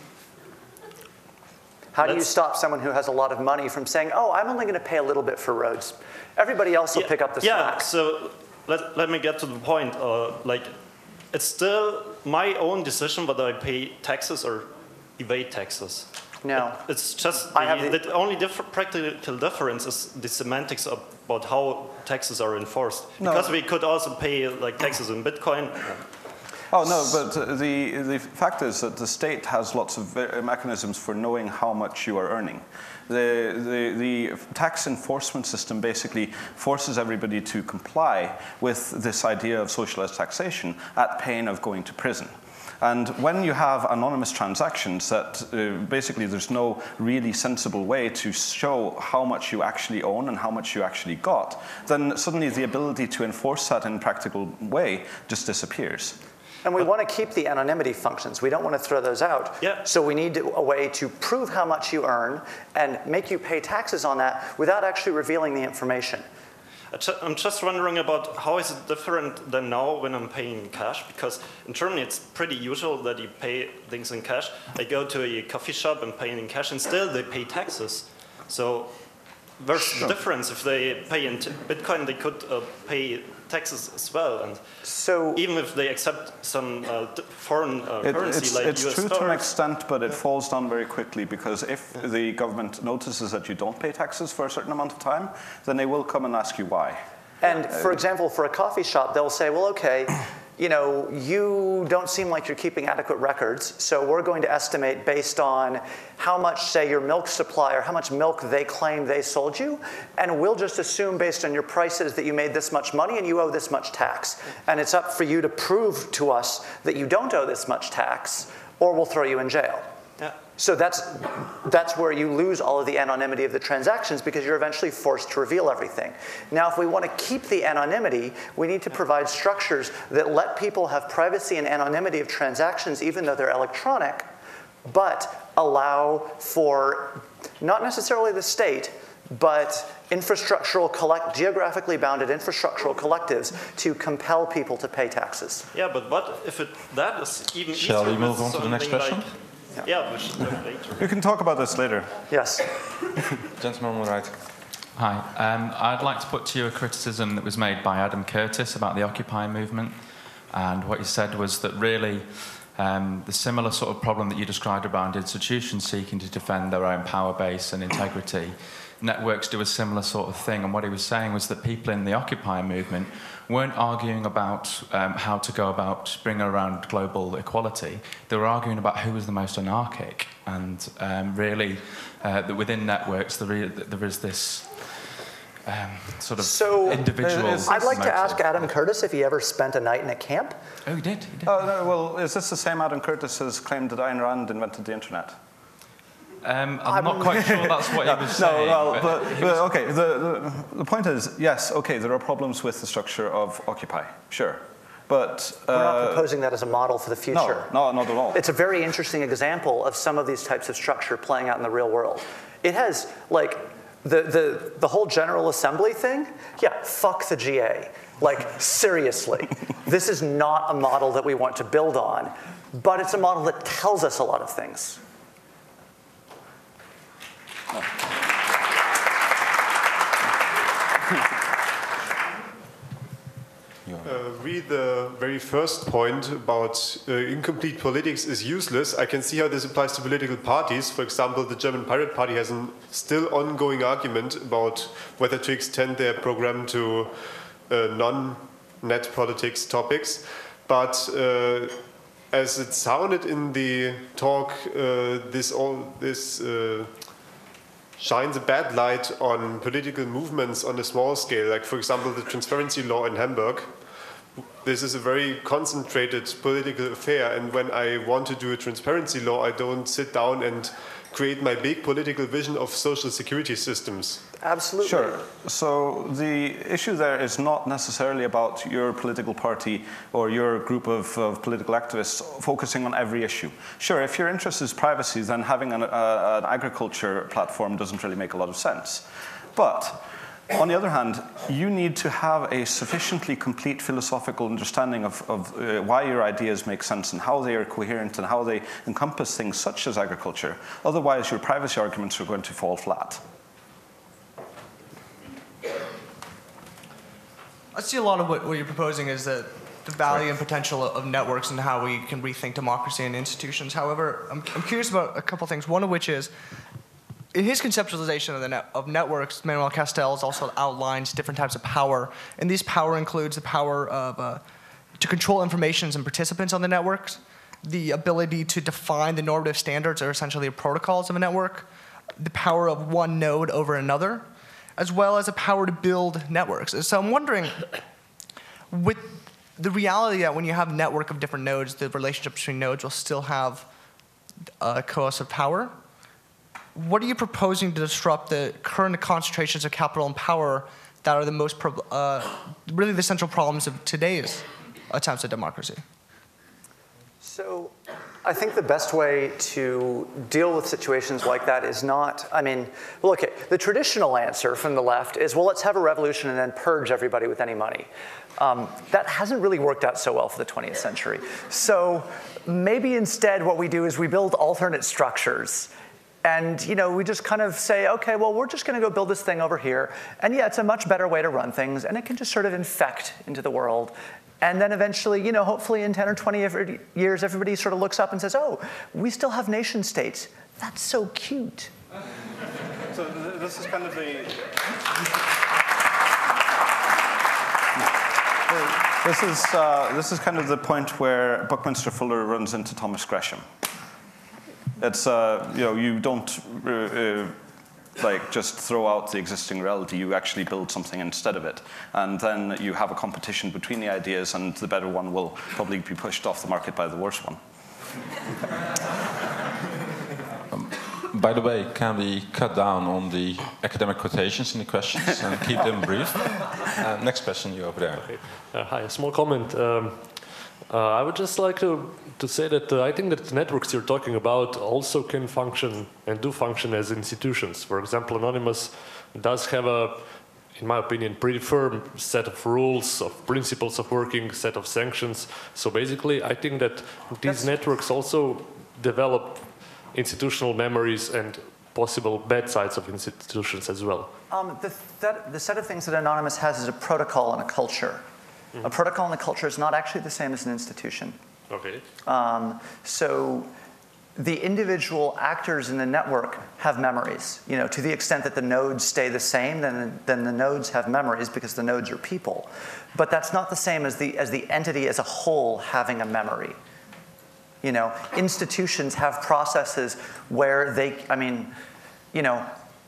How do you stop someone who has a lot of money from saying, "Oh, I'm only going to pay a little bit for roads. Everybody else will yeah, pick up the yeah, slack"? Yeah. So let let me get to the point. Uh, like, it's still my own decision whether I pay taxes or evade taxes. No. It, it's just I the, have the, the only diff practical difference is the semantics about how taxes are enforced. No. Because we could also pay like taxes in Bitcoin. Oh, no, but uh, the, the fact is that the state has lots of mechanisms for knowing how much you are earning. The, the, the tax enforcement system basically forces everybody to comply with this idea of socialized taxation at pain of going to prison. And when you have anonymous transactions that uh, basically there's no really sensible way to show how much you actually own and how much you actually got, then suddenly the ability to enforce that in a practical way just disappears. And we want to keep the anonymity functions. We don't want to throw those out. Yeah. So we need a way to prove how much you earn and make you pay taxes on that without actually revealing the information. I'm just wondering about how is it different than now when I'm paying in cash? Because in Germany it's pretty usual that you pay things in cash. I go to a coffee shop and pay in cash and still they pay taxes. So where's Sure. the difference? If they pay in Bitcoin, they could uh, pay taxes as well. And so even if they accept some uh, foreign uh, It, currency it's like it's U S true dollars. to an extent, but it falls down very quickly because if the government notices that you don't pay taxes for a certain amount of time, then they will come and ask you why. And for example, for a coffee shop, they'll say, well, okay, you know, you don't seem like you're keeping adequate records, so we're going to estimate based on how much, say, your milk supplier, how much milk they claim they sold you, and we'll just assume based on your prices that you made this much money and you owe this much tax. And it's up for you to prove to us that you don't owe this much tax, or we'll throw you in jail. Yeah. So that's, that's where you lose all of the anonymity of the transactions because you're eventually forced to reveal everything. Now, if we want to keep the anonymity, we need to provide structures that let people have privacy and anonymity of transactions even though they're electronic, but allow for not necessarily the state, but infrastructural collect, geographically bounded infrastructural collectives to compel people to pay taxes. Yeah, but what if it, that is even Shall easier we move with on to the next something question? like- Yeah, we should do it later. We can talk about this later. Yes. Gentleman on the right. Hi. Um, I'd like to put to you a criticism that was made by Adam Curtis about the Occupy movement. And what he said was that really um, the similar sort of problem that you described around institutions seeking to defend their own power base and integrity, networks do a similar sort of thing. And what he was saying was that people in the Occupy movement weren't arguing about um, how to go about bringing around global equality. They were arguing about who was the most anarchic. And um, really, uh, that within networks, there is, there is this um, sort of So, individual is- I'd like to motive. ask Adam Curtis if he ever spent a night in a camp. Oh, he did. He did. Oh, no, well, is this the same Adam Curtis has claimed that Ayn Rand invented the internet? Um, I'm not quite sure that's what he was No, saying. well, but but, he but was- okay, the, the, the point is, yes, okay, there are problems with the structure of Occupy, sure. But... We're not uh, proposing that as a model for the future. no, no, not at all. It's a very interesting example of some of these types of structure playing out in the real world. It has, like, the, the, the whole General Assembly thing, yeah, fuck the G A. Like, seriously. This is not a model that we want to build on, but it's a model that tells us a lot of things. Uh, read the very first point about uh, incomplete politics is useless. I can see how this applies to political parties. For example, the German Pirate Party has a still ongoing argument about whether to extend their program to uh, non-net politics topics. But uh, as it sounded in the talk, uh, this all this uh, shines a bad light on political movements on a small scale. Like, for example, the transparency law in Hamburg. This is a very concentrated political affair, and when I want to do a transparency law, I don't sit down and create my big political vision of social security systems. Absolutely. Sure. So the issue there is not necessarily about your political party or your group of, of political activists focusing on every issue. Sure, if your interest is privacy, then having an, uh, an agriculture platform doesn't really make a lot of sense. But on the other hand, you need to have a sufficiently complete philosophical understanding of, of uh, why your ideas make sense and how they are coherent and how they encompass things such as agriculture. Otherwise, your privacy arguments are going to fall flat. I see a lot of what, what you're proposing is that the value and potential of networks and how we can rethink democracy and institutions. However, I'm, I'm curious about a couple things, one of which is, in his conceptualization of, the net, of networks, Manuel Castells also outlines different types of power, and this power includes the power of uh, to control informations and participants on the networks, the ability to define the normative standards or essentially the protocols of a network, the power of one node over another, as well as a power to build networks. So I'm wondering, with the reality that when you have a network of different nodes, the relationship between nodes will still have a coercive power. What are you proposing to disrupt the current concentrations of capital and power that are the most, pro uh, really the central problems of today's attempts at democracy? So I think the best way to deal with situations like that is not, I mean, well, okay, the traditional answer from the left is, well, let's have a revolution and then purge everybody with any money. Um, that hasn't really worked out so well for the twentieth century. So maybe instead what we do is we build alternate structures. And you know, we just kind of say, okay, well, we're just going to go build this thing over here. And yeah, it's a much better way to run things, and it can just sort of infect into the world. And then eventually, you know, hopefully in ten or twenty years, everybody sort of looks up and says, oh, we still have nation states. That's so cute. So th this is kind of the... The, This is, uh, this is kind of the point where Buckminster Fuller runs into Thomas Gresham. It's, uh, you know, you don't uh, uh, like just throw out the existing reality, you actually build something instead of it. And then you have a competition between the ideas, and the better one will probably be pushed off the market by the worse one. um, by the way, can we cut down on the academic quotations in the questions and keep them brief? Uh, next question, you over there. Okay. Uh, hi, a small comment. Um, uh, I would just like to, to say that uh, I think that the networks you're talking about also can function and do function as institutions. For example, Anonymous does have a, in my opinion, pretty firm set of rules, of principles of working, set of sanctions. So basically, I think that these That's networks also develop institutional memories and possible bad sides of institutions as well. Um, the, that, the set of things that Anonymous has is a protocol and a culture. Mm-hmm. A protocol and a culture is not actually the same as an institution. Okay. Um, so the individual actors in the network have memories. You know, to the extent that the nodes stay the same, then, then the nodes have memories because the nodes are people. But that's not the same as the, as the entity as a whole having a memory. You know, institutions have processes where they, I mean, you know,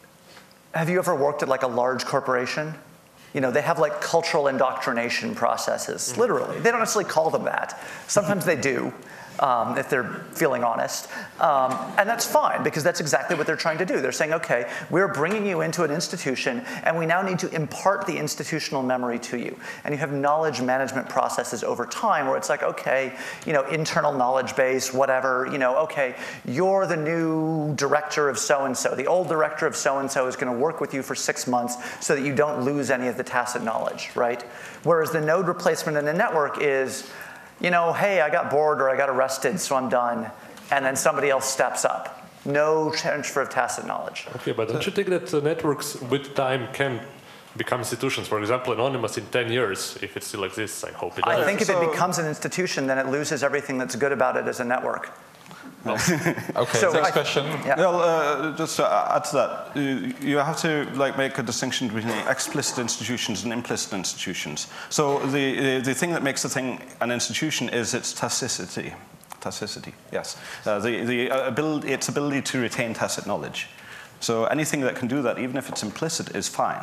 have you ever worked at like a large corporation? You know, they have like cultural indoctrination processes, literally. They don't necessarily call them that. Sometimes they do, um, if they're feeling honest. Um, and that's fine, because that's exactly what they're trying to do. They're saying, okay, we're bringing you into an institution, and we now need to impart the institutional memory to you. And you have knowledge management processes over time where it's like, okay, you know, internal knowledge base, whatever, you know, okay, you're the new director of so-and-so. The old director of so-and-so is going to work with you for six months so that you don't lose any of the tacit knowledge, right? Whereas the node replacement in a network is, you know, hey, I got bored or I got arrested, so I'm done. And then somebody else steps up. No transfer of tacit knowledge. Okay, but don't you think that the networks with time can become institutions? For example, Anonymous in ten years, if it still exists, I hope it does. I think if so, it becomes an institution, then it loses everything that's good about it as a network. Okay, So next I- question. Yeah. Well, uh, just to add to that, you, you have to like make a distinction between explicit institutions and implicit institutions. So the the thing that makes the thing an institution is its tacitity. Tacitity, yes. Uh, the the uh, ability, its ability to retain tacit knowledge. So anything that can do that, even if it's implicit, is fine.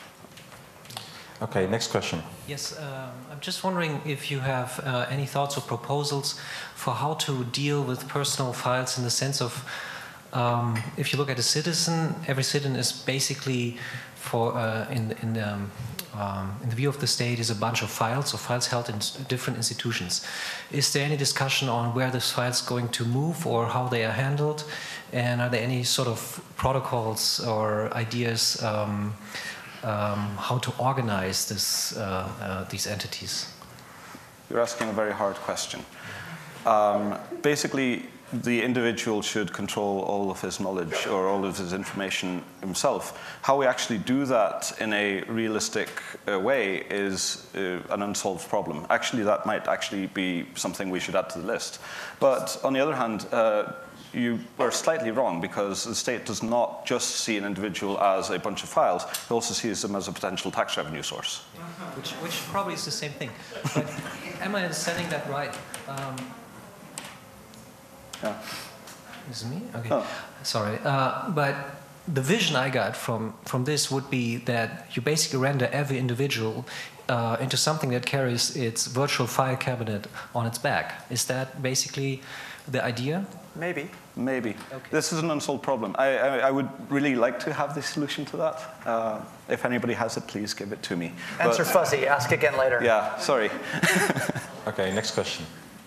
Okay, next question. Yes, um, I'm just wondering if you have uh, any thoughts or proposals for how to deal with personal files in the sense of, um, if you look at a citizen, every citizen is basically, for uh, in in the, um, um, in the view of the state, is a bunch of files, or files held in different institutions. Is there any discussion on where this file is going to move or how they are handled, and are there any sort of protocols or ideas? Um, Um, how to organize this, uh, uh, these entities? You're asking a very hard question. Um, basically, the individual should control all of his knowledge or all of his information himself. How we actually do that in a realistic uh, way is uh, an unsolved problem. Actually, that might actually be something we should add to the list. But on the other hand, uh, you are slightly wrong, because the state does not just see an individual as a bunch of files, it also sees them as a potential tax revenue source. Which, which probably is the same thing. But am I understanding that right? Um, Yeah. Is it me? Okay. Oh. Sorry. Uh, but the vision I got from, from this would be that you basically render every individual uh, into something that carries its virtual file cabinet on its back. Is that basically the idea? Maybe. Maybe. Okay. This is an unsolved problem. I, I, I would really like to have the solution to that. Uh, if anybody has it, please give it to me. Answer But, fuzzy. Ask again later. yeah, sorry. Okay, next question.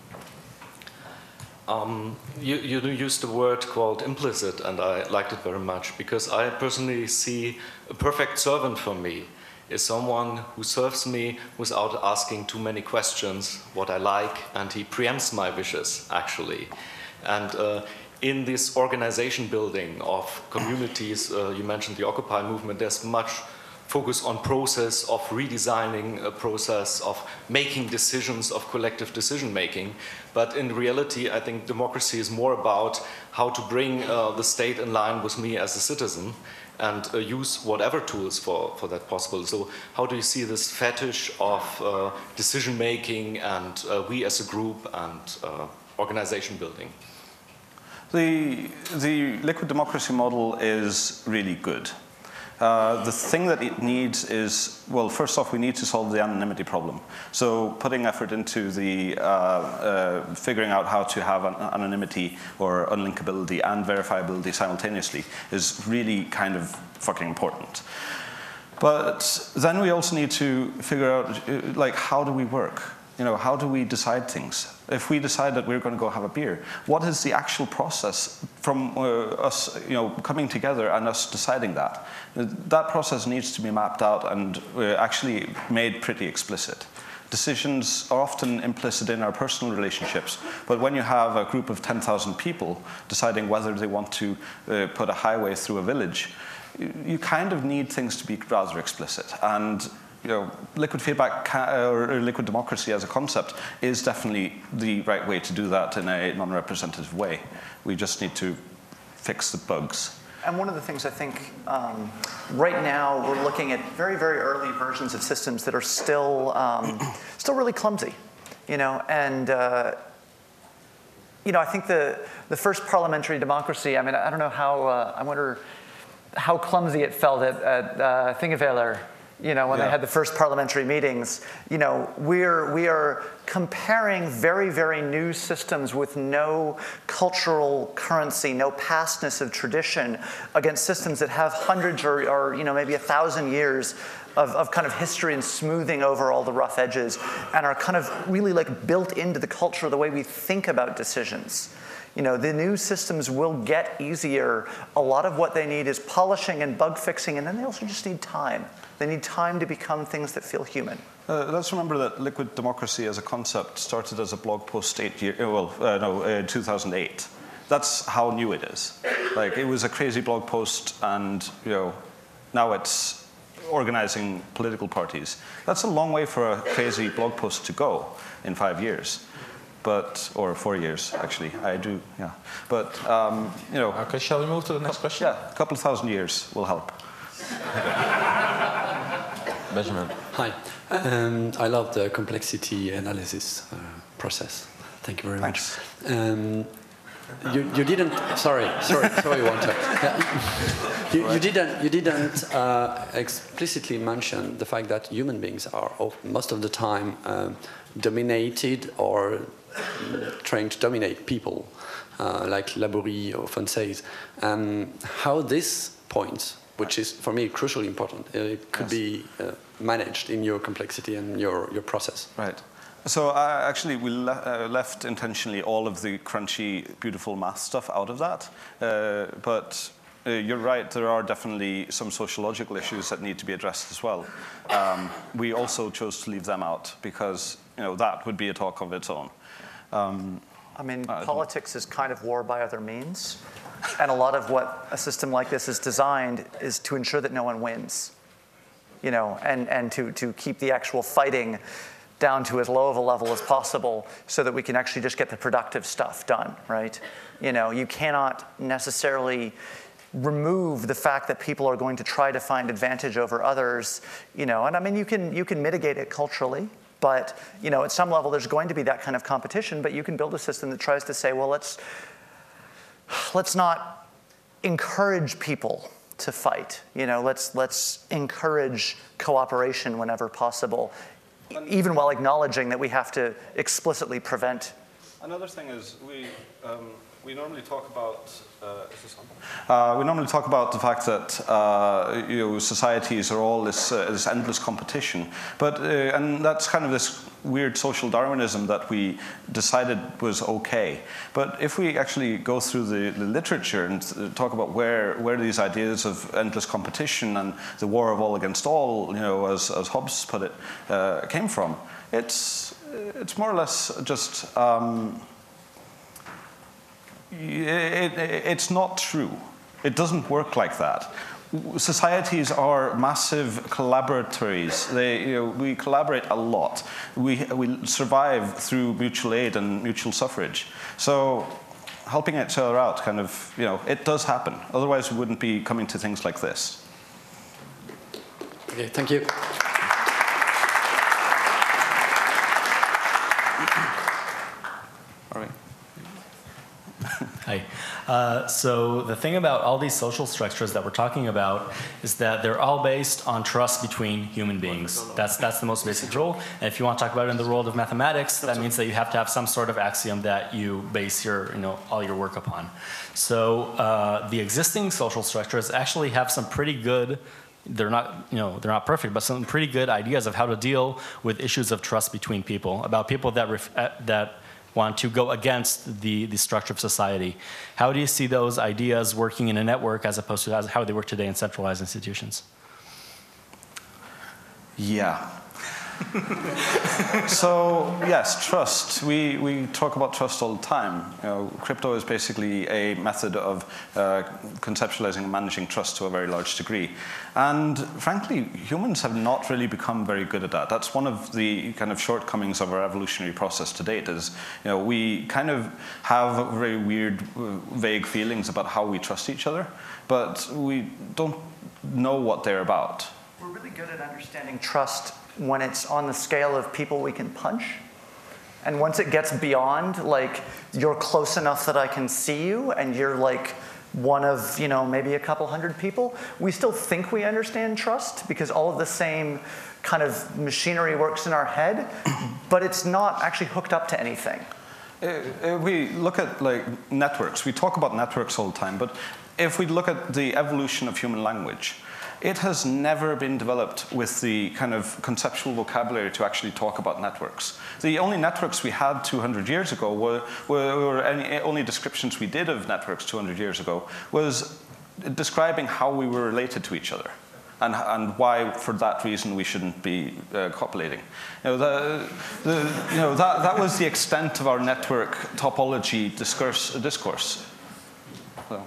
Um, you, you used the word called implicit, and I liked it very much, because I personally see a perfect servant for me is someone who serves me without asking too many questions what I like, and he preempts my wishes, actually. And uh, in this organization building of communities, uh, you mentioned the Occupy movement, there's much focus on process of redesigning a process of making decisions, of collective decision making. But in reality, I think democracy is more about how to bring uh, the state in line with me as a citizen and uh, use whatever tools for, for that possible. So how do you see this fetish of uh, decision making and uh, we as a group and uh, organization building? The, the liquid democracy model is really good. Uh, the thing that it needs is, well, first off, we need to solve the anonymity problem. So putting effort into the uh, uh, figuring out how to have an anonymity or unlinkability and verifiability simultaneously is really kind of fucking important. But then we also need to figure out, like, how do we work? You know, how do we decide things? If we decide that we're going to go have a beer, what is the actual process from uh, us, you know, coming together and us deciding that? That process needs to be mapped out and uh, actually made pretty explicit. Decisions are often implicit in our personal relationships, but when you have a group of ten thousand people deciding whether they want to uh, put a highway through a village, you, you kind of need things to be rather explicit. And you know, liquid feedback ca or liquid democracy as a concept is definitely the right way to do that in a non-representative way. We just need to fix the bugs. And one of the things I think um, right now we're looking at very, very early versions of systems that are still, um, still really clumsy, you know, and uh, you know, I think the the first parliamentary democracy. I mean, I don't know how. Uh, I wonder how clumsy it felt at, at uh, Thingvellir. You know, when yeah. they had the first parliamentary meetings, you know, we're, we are comparing very, very new systems with no cultural currency, no pastness of tradition against systems that have hundreds or, or you know, maybe a thousand years of, of kind of history and smoothing over all the rough edges and are kind of really like built into the culture, the way we think about decisions. You know, the new systems will get easier. A lot of what they need is polishing and bug fixing, and then they also just need time. They need time to become things that feel human. Uh, let's remember that liquid democracy as a concept started as a blog post eight year, well, uh, no, uh, two thousand eight. That's how new it is. Like, it was a crazy blog post, and you know, now it's organizing political parties. That's a long way for a crazy blog post to go in five years. But, or four years, actually, I do, yeah. But, um, you know. Okay, shall we move to the next question? Yeah, a couple of thousand years will help. Benjamin. Hi. Um, I love the complexity analysis uh, process. Thank you very Thanks. much. Um, you, you didn't. Sorry, sorry, sorry, Walter. Yeah, you, you didn't. You didn't uh, explicitly mention the fact that human beings are most of the time um, dominated or trying to dominate people, uh, like Laborie often says. Um, how this point, which is for me crucially important, uh, it could yes. be uh, managed in your complexity and your, your process. Right. So uh, actually we le uh, left intentionally all of the crunchy, beautiful math stuff out of that. Uh, but uh, you're right, there are definitely some sociological issues that need to be addressed as well. Um, we also chose to leave them out because you know, that would be a talk of its own. Um, I mean, I politics is kind of war by other means. And a lot of what a system like this is designed is to ensure that no one wins, you know, and, and to, to keep the actual fighting down to as low of a level as possible so that we can actually just get the productive stuff done, right? You know, you cannot necessarily remove the fact that people are going to try to find advantage over others, you know, and I mean, you can, you can mitigate it culturally. But you know, at some level, there's going to be that kind of competition. But you can build a system that tries to say, well, let's let's not encourage people to fight. You know, let's let's encourage cooperation whenever possible, even while acknowledging that we have to explicitly prevent. Another thing is we um, we normally talk about uh, is this on? Uh, we normally talk about the fact that uh, you know, societies are all this uh, this endless competition, but uh, and that's kind of this weird social Darwinism that we decided was okay. But if we actually go through the, the literature and talk about where where these ideas of endless competition and the war of all against all, you know, as as Hobbes put it, uh, came from, it's it's more or less just. Um, It, it, it's not true. It doesn't work like that. societies are massive collaboratories. They, you know, we collaborate a lot. We, we survive through mutual aid and mutual suffrage. So helping each other out, kind of, you know, it does happen. Otherwise, we wouldn't be coming to things like this. Okay, thank you. All right. Hi. Uh, so the thing about all these social structures that we're talking about is that they're all based on trust between human beings. That's, that's the most basic rule. And if you want to talk about it in the world of mathematics, that means that you have to have some sort of axiom that you base your, you know, all your work upon. So uh, the existing social structures actually have some pretty good, they're not, you know, they're not perfect, but some pretty good ideas of how to deal with issues of trust between people, about people that, ref, uh, that want to go against the, the structure of society. How do you see those ideas working in a network as opposed to how they work today in centralized institutions? Yeah. So, yes, trust. We, we talk about trust all the time. You know, crypto is basically a method of uh, conceptualizing and managing trust to a very large degree. And frankly, humans have not really become very good at that. That's one of the kind of shortcomings of our evolutionary process to date is, you know, we kind of have very weird, vague feelings about how we trust each other, but we don't know what they're about. We're really good at understanding trust when it's on the scale of people we can punch. And once it gets beyond, like, you're close enough that I can see you, and you're like one of, you know, maybe a couple hundred people, we still think we understand trust because all of the same kind of machinery works in our head, but it's not actually hooked up to anything. If we look at like networks, we talk about networks all the time, but if we look at the evolution of human language, it has never been developed with the kind of conceptual vocabulary to actually talk about networks. The only networks we had two hundred years ago were, were, were any, only descriptions we did of networks two hundred years ago was describing how we were related to each other and, and why, for that reason, we shouldn't be uh, copulating. You know, the, the, you know that, that was the extent of our network topology discourse. discourse. So.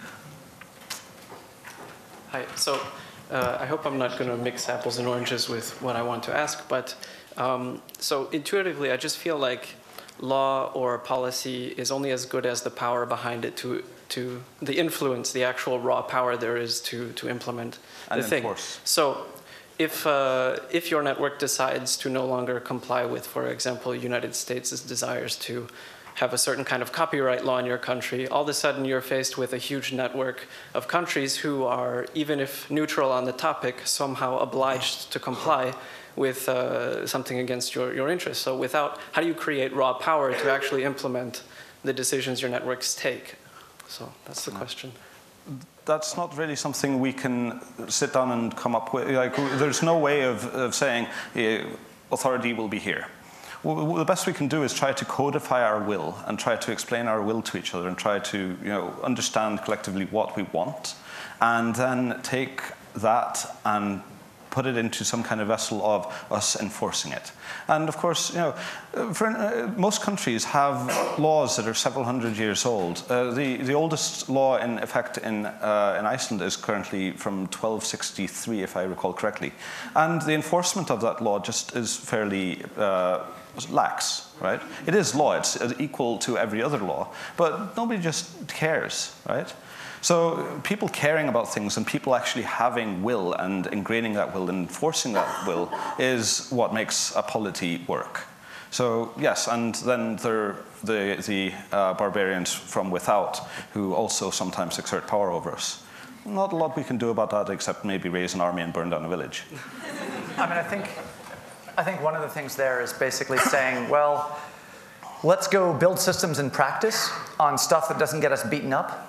Hi. So uh, I hope I'm not going to mix apples and oranges with what I want to ask, but um, so intuitively, I just feel like law or policy is only as good as the power behind it to to the influence, the actual raw power there is to to implement and the thing. Enforce. So if uh, if your network decides to no longer comply with, for example, United States' desires to have a certain kind of copyright law in your country, all of a sudden you're faced with a huge network of countries who are, even if neutral on the topic, somehow obliged to comply with uh, something against your, your interests. So without, how do you create raw power to actually implement the decisions your networks take? So that's the question. That's not really something we can sit down and come up with. Like, there's no way of, of saying uh, authority will be here. Well, the best we can do is try to codify our will and try to explain our will to each other and try to, you know, understand collectively what we want, and then take that and put it into some kind of vessel of us enforcing it. And of course, you know, for, uh, most countries have laws that are several hundred years old. Uh, the, the oldest law in effect in, uh, in Iceland is currently from twelve sixty-three, if I recall correctly. And the enforcement of that law just is fairly uh, lax, right? It is law, it's equal to every other law, but nobody just cares, right? So people caring about things and people actually having will and ingraining that will and enforcing that will is what makes a polity work. So yes, and then there are the, the uh, barbarians from without who also sometimes exert power over us. Not a lot we can do about that except maybe raise an army and burn down a village. I mean, I think, I think one of the things there is basically saying, well, let's go build systems in practice on stuff that doesn't get us beaten up,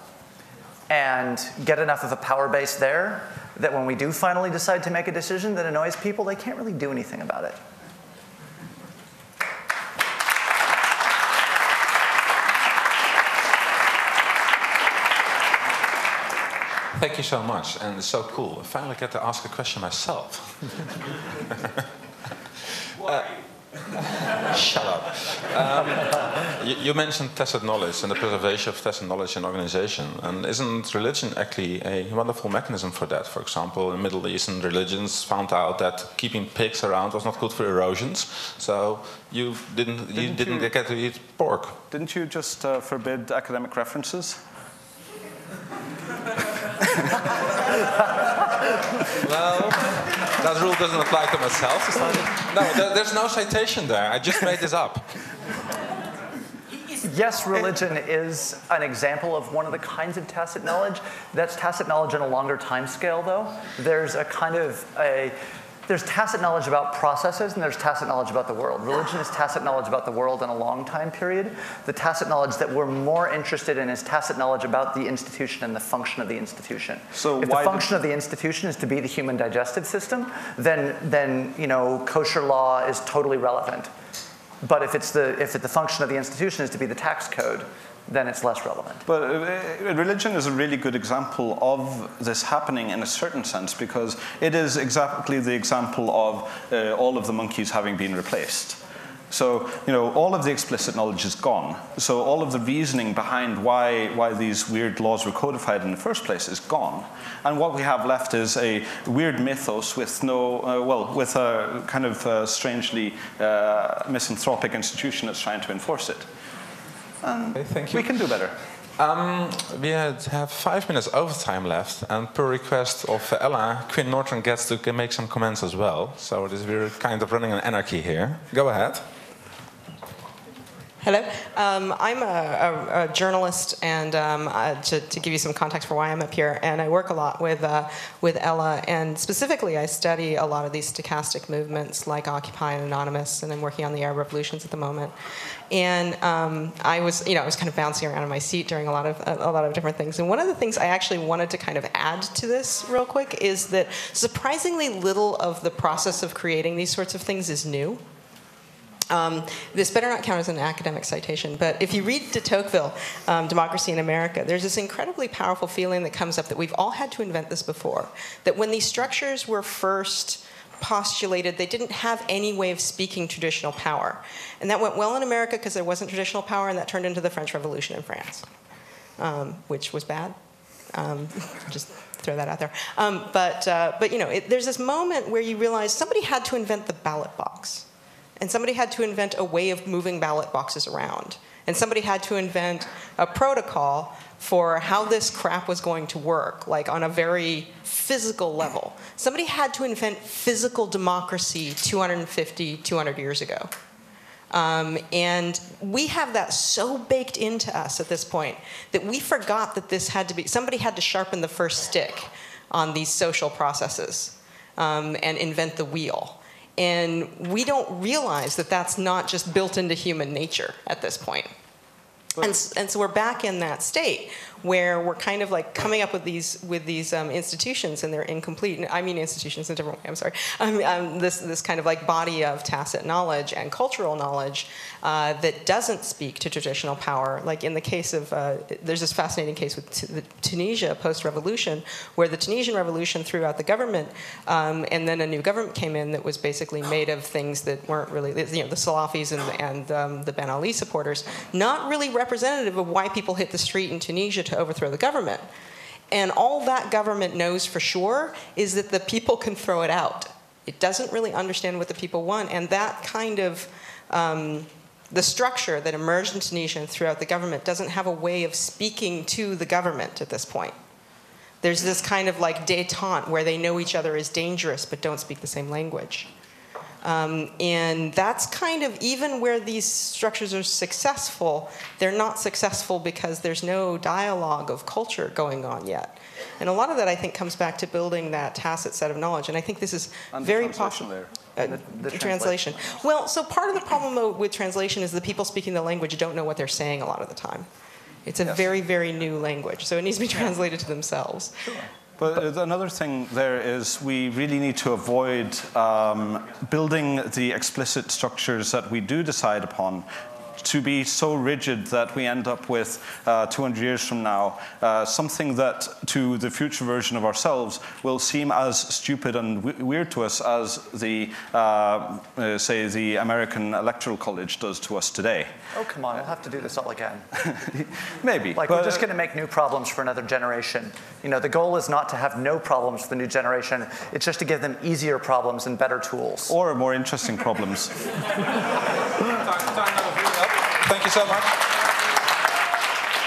and get enough of a power base there that when we do finally decide to make a decision that annoys people, they can't really do anything about it. Thank you so much, and it's so cool. I finally get to ask a question myself. uh, Shut up. Um, you, you mentioned tacit knowledge and the preservation of tacit knowledge in organization. And isn't religion actually a wonderful mechanism for that? For example, in Middle Eastern religions found out that keeping pigs around was not good for erosions. So you didn't, you didn't, didn't you, get to eat pork. Didn't you just uh, forbid academic references? Well, that rule doesn't apply to myself. No, there, there's no citation there. I just made this up. Yes, religion is an example of one of the kinds of tacit knowledge. That's tacit knowledge on a longer time scale, though. There's a kind of a There's tacit knowledge about processes, and there's tacit knowledge about the world. Religion is tacit knowledge about the world in a long time period. The tacit knowledge that we're more interested in is tacit knowledge about the institution and the function of the institution. So if why the function of the institution is to be the human digestive system, then, then you know, kosher law is totally relevant. But if, it's the, if it, the function of the institution is to be the tax code, then it's less relevant. But uh, religion is a really good example of this happening in a certain sense, because it is exactly the example of uh, all of the monkeys having been replaced. So, you know, all of the explicit knowledge is gone. So all of the reasoning behind why, why these weird laws were codified in the first place is gone. And what we have left is a weird mythos with no, uh, well, with a kind of uh, strangely uh, misanthropic institution that's trying to enforce it. Um, okay, thank you. We can do better. Um, we have five minutes overtime left, and per request of Ella, Quinn Norton gets to make some comments as well. So this, we're kind of running an anarchy here. Go ahead. Hello. Um, I'm a, a, a journalist, and um, uh, to, to give you some context for why I'm up here, and I work a lot with uh, with Ella, and specifically I study a lot of these stochastic movements like Occupy and Anonymous, and I'm working on the Arab revolutions at the moment. And um, I was, you know, I was kind of bouncing around in my seat during a lot of a, a lot of different things. And one of the things I actually wanted to kind of add to this real quick is that surprisingly little of the process of creating these sorts of things is new. Um, this better not count as an academic citation, but if you read de Tocqueville, um, Democracy in America, there's this incredibly powerful feeling that comes up that we've all had to invent this before, that when these structures were first postulated, they didn't have any way of speaking traditional power. And that went well in America because there wasn't traditional power, and that turned into the French Revolution in France, um, which was bad. Um, just throw that out there. Um, but, uh, but, you know, it, there's this moment where you realize somebody had to invent the ballot box. And somebody had to invent a way of moving ballot boxes around. And somebody had to invent a protocol for how this crap was going to work, like on a very physical level. Somebody had to invent physical democracy two hundred fifty, two hundred years ago. Um, and we have that so baked into us at this point that we forgot that this had to be, somebody had to sharpen the first stick on these social processes um, and invent the wheel. And we don't realize that that's not just built into human nature at this point. And, and so we're back in that state where we're kind of like coming up with these with these um, institutions, and they're incomplete. And I mean institutions in a different way. I'm sorry. Um, um, this this kind of like body of tacit knowledge and cultural knowledge uh, that doesn't speak to traditional power. Like in the case of uh, there's this fascinating case with t Tunisia post-revolution, where the Tunisian revolution threw out the government, um, and then a new government came in that was basically made of things that weren't really, you know, the Salafis and, and um, the Ben Ali supporters, not really representative of why people hit the street in Tunisia to overthrow the government. And all that government knows for sure is that the people can throw it out. It doesn't really understand what the people want. And that kind of, um, the structure that emerged in Tunisia and throughout the government doesn't have a way of speaking to the government at this point. There's this kind of like détente where they know each other is dangerous but don't speak the same language. Um, and that's kind of, even where these structures are successful, they're not successful because there's no dialogue of culture going on yet. And a lot of that, I think, comes back to building that tacit set of knowledge. And I think this is and very possible. Uh, the, the translation. Well, so part of the problem with translation is the people speaking the language don't know what they're saying a lot of the time. It's a yes. very, very new language, so it needs to be translated to themselves. Sure. But another thing there is we really need to avoid um, building the explicit structures that we do decide upon to be so rigid that we end up with, uh, two hundred years from now, uh, something that to the future version of ourselves will seem as stupid and w weird to us as the, uh, uh, say, the American Electoral College does to us today. Oh, come on, we'll have to do this all again. Maybe. Like, we're just going to make new problems for another generation. You know, the goal is not to have no problems for the new generation. It's just to give them easier problems and better tools. Or more interesting problems. Thank you so much.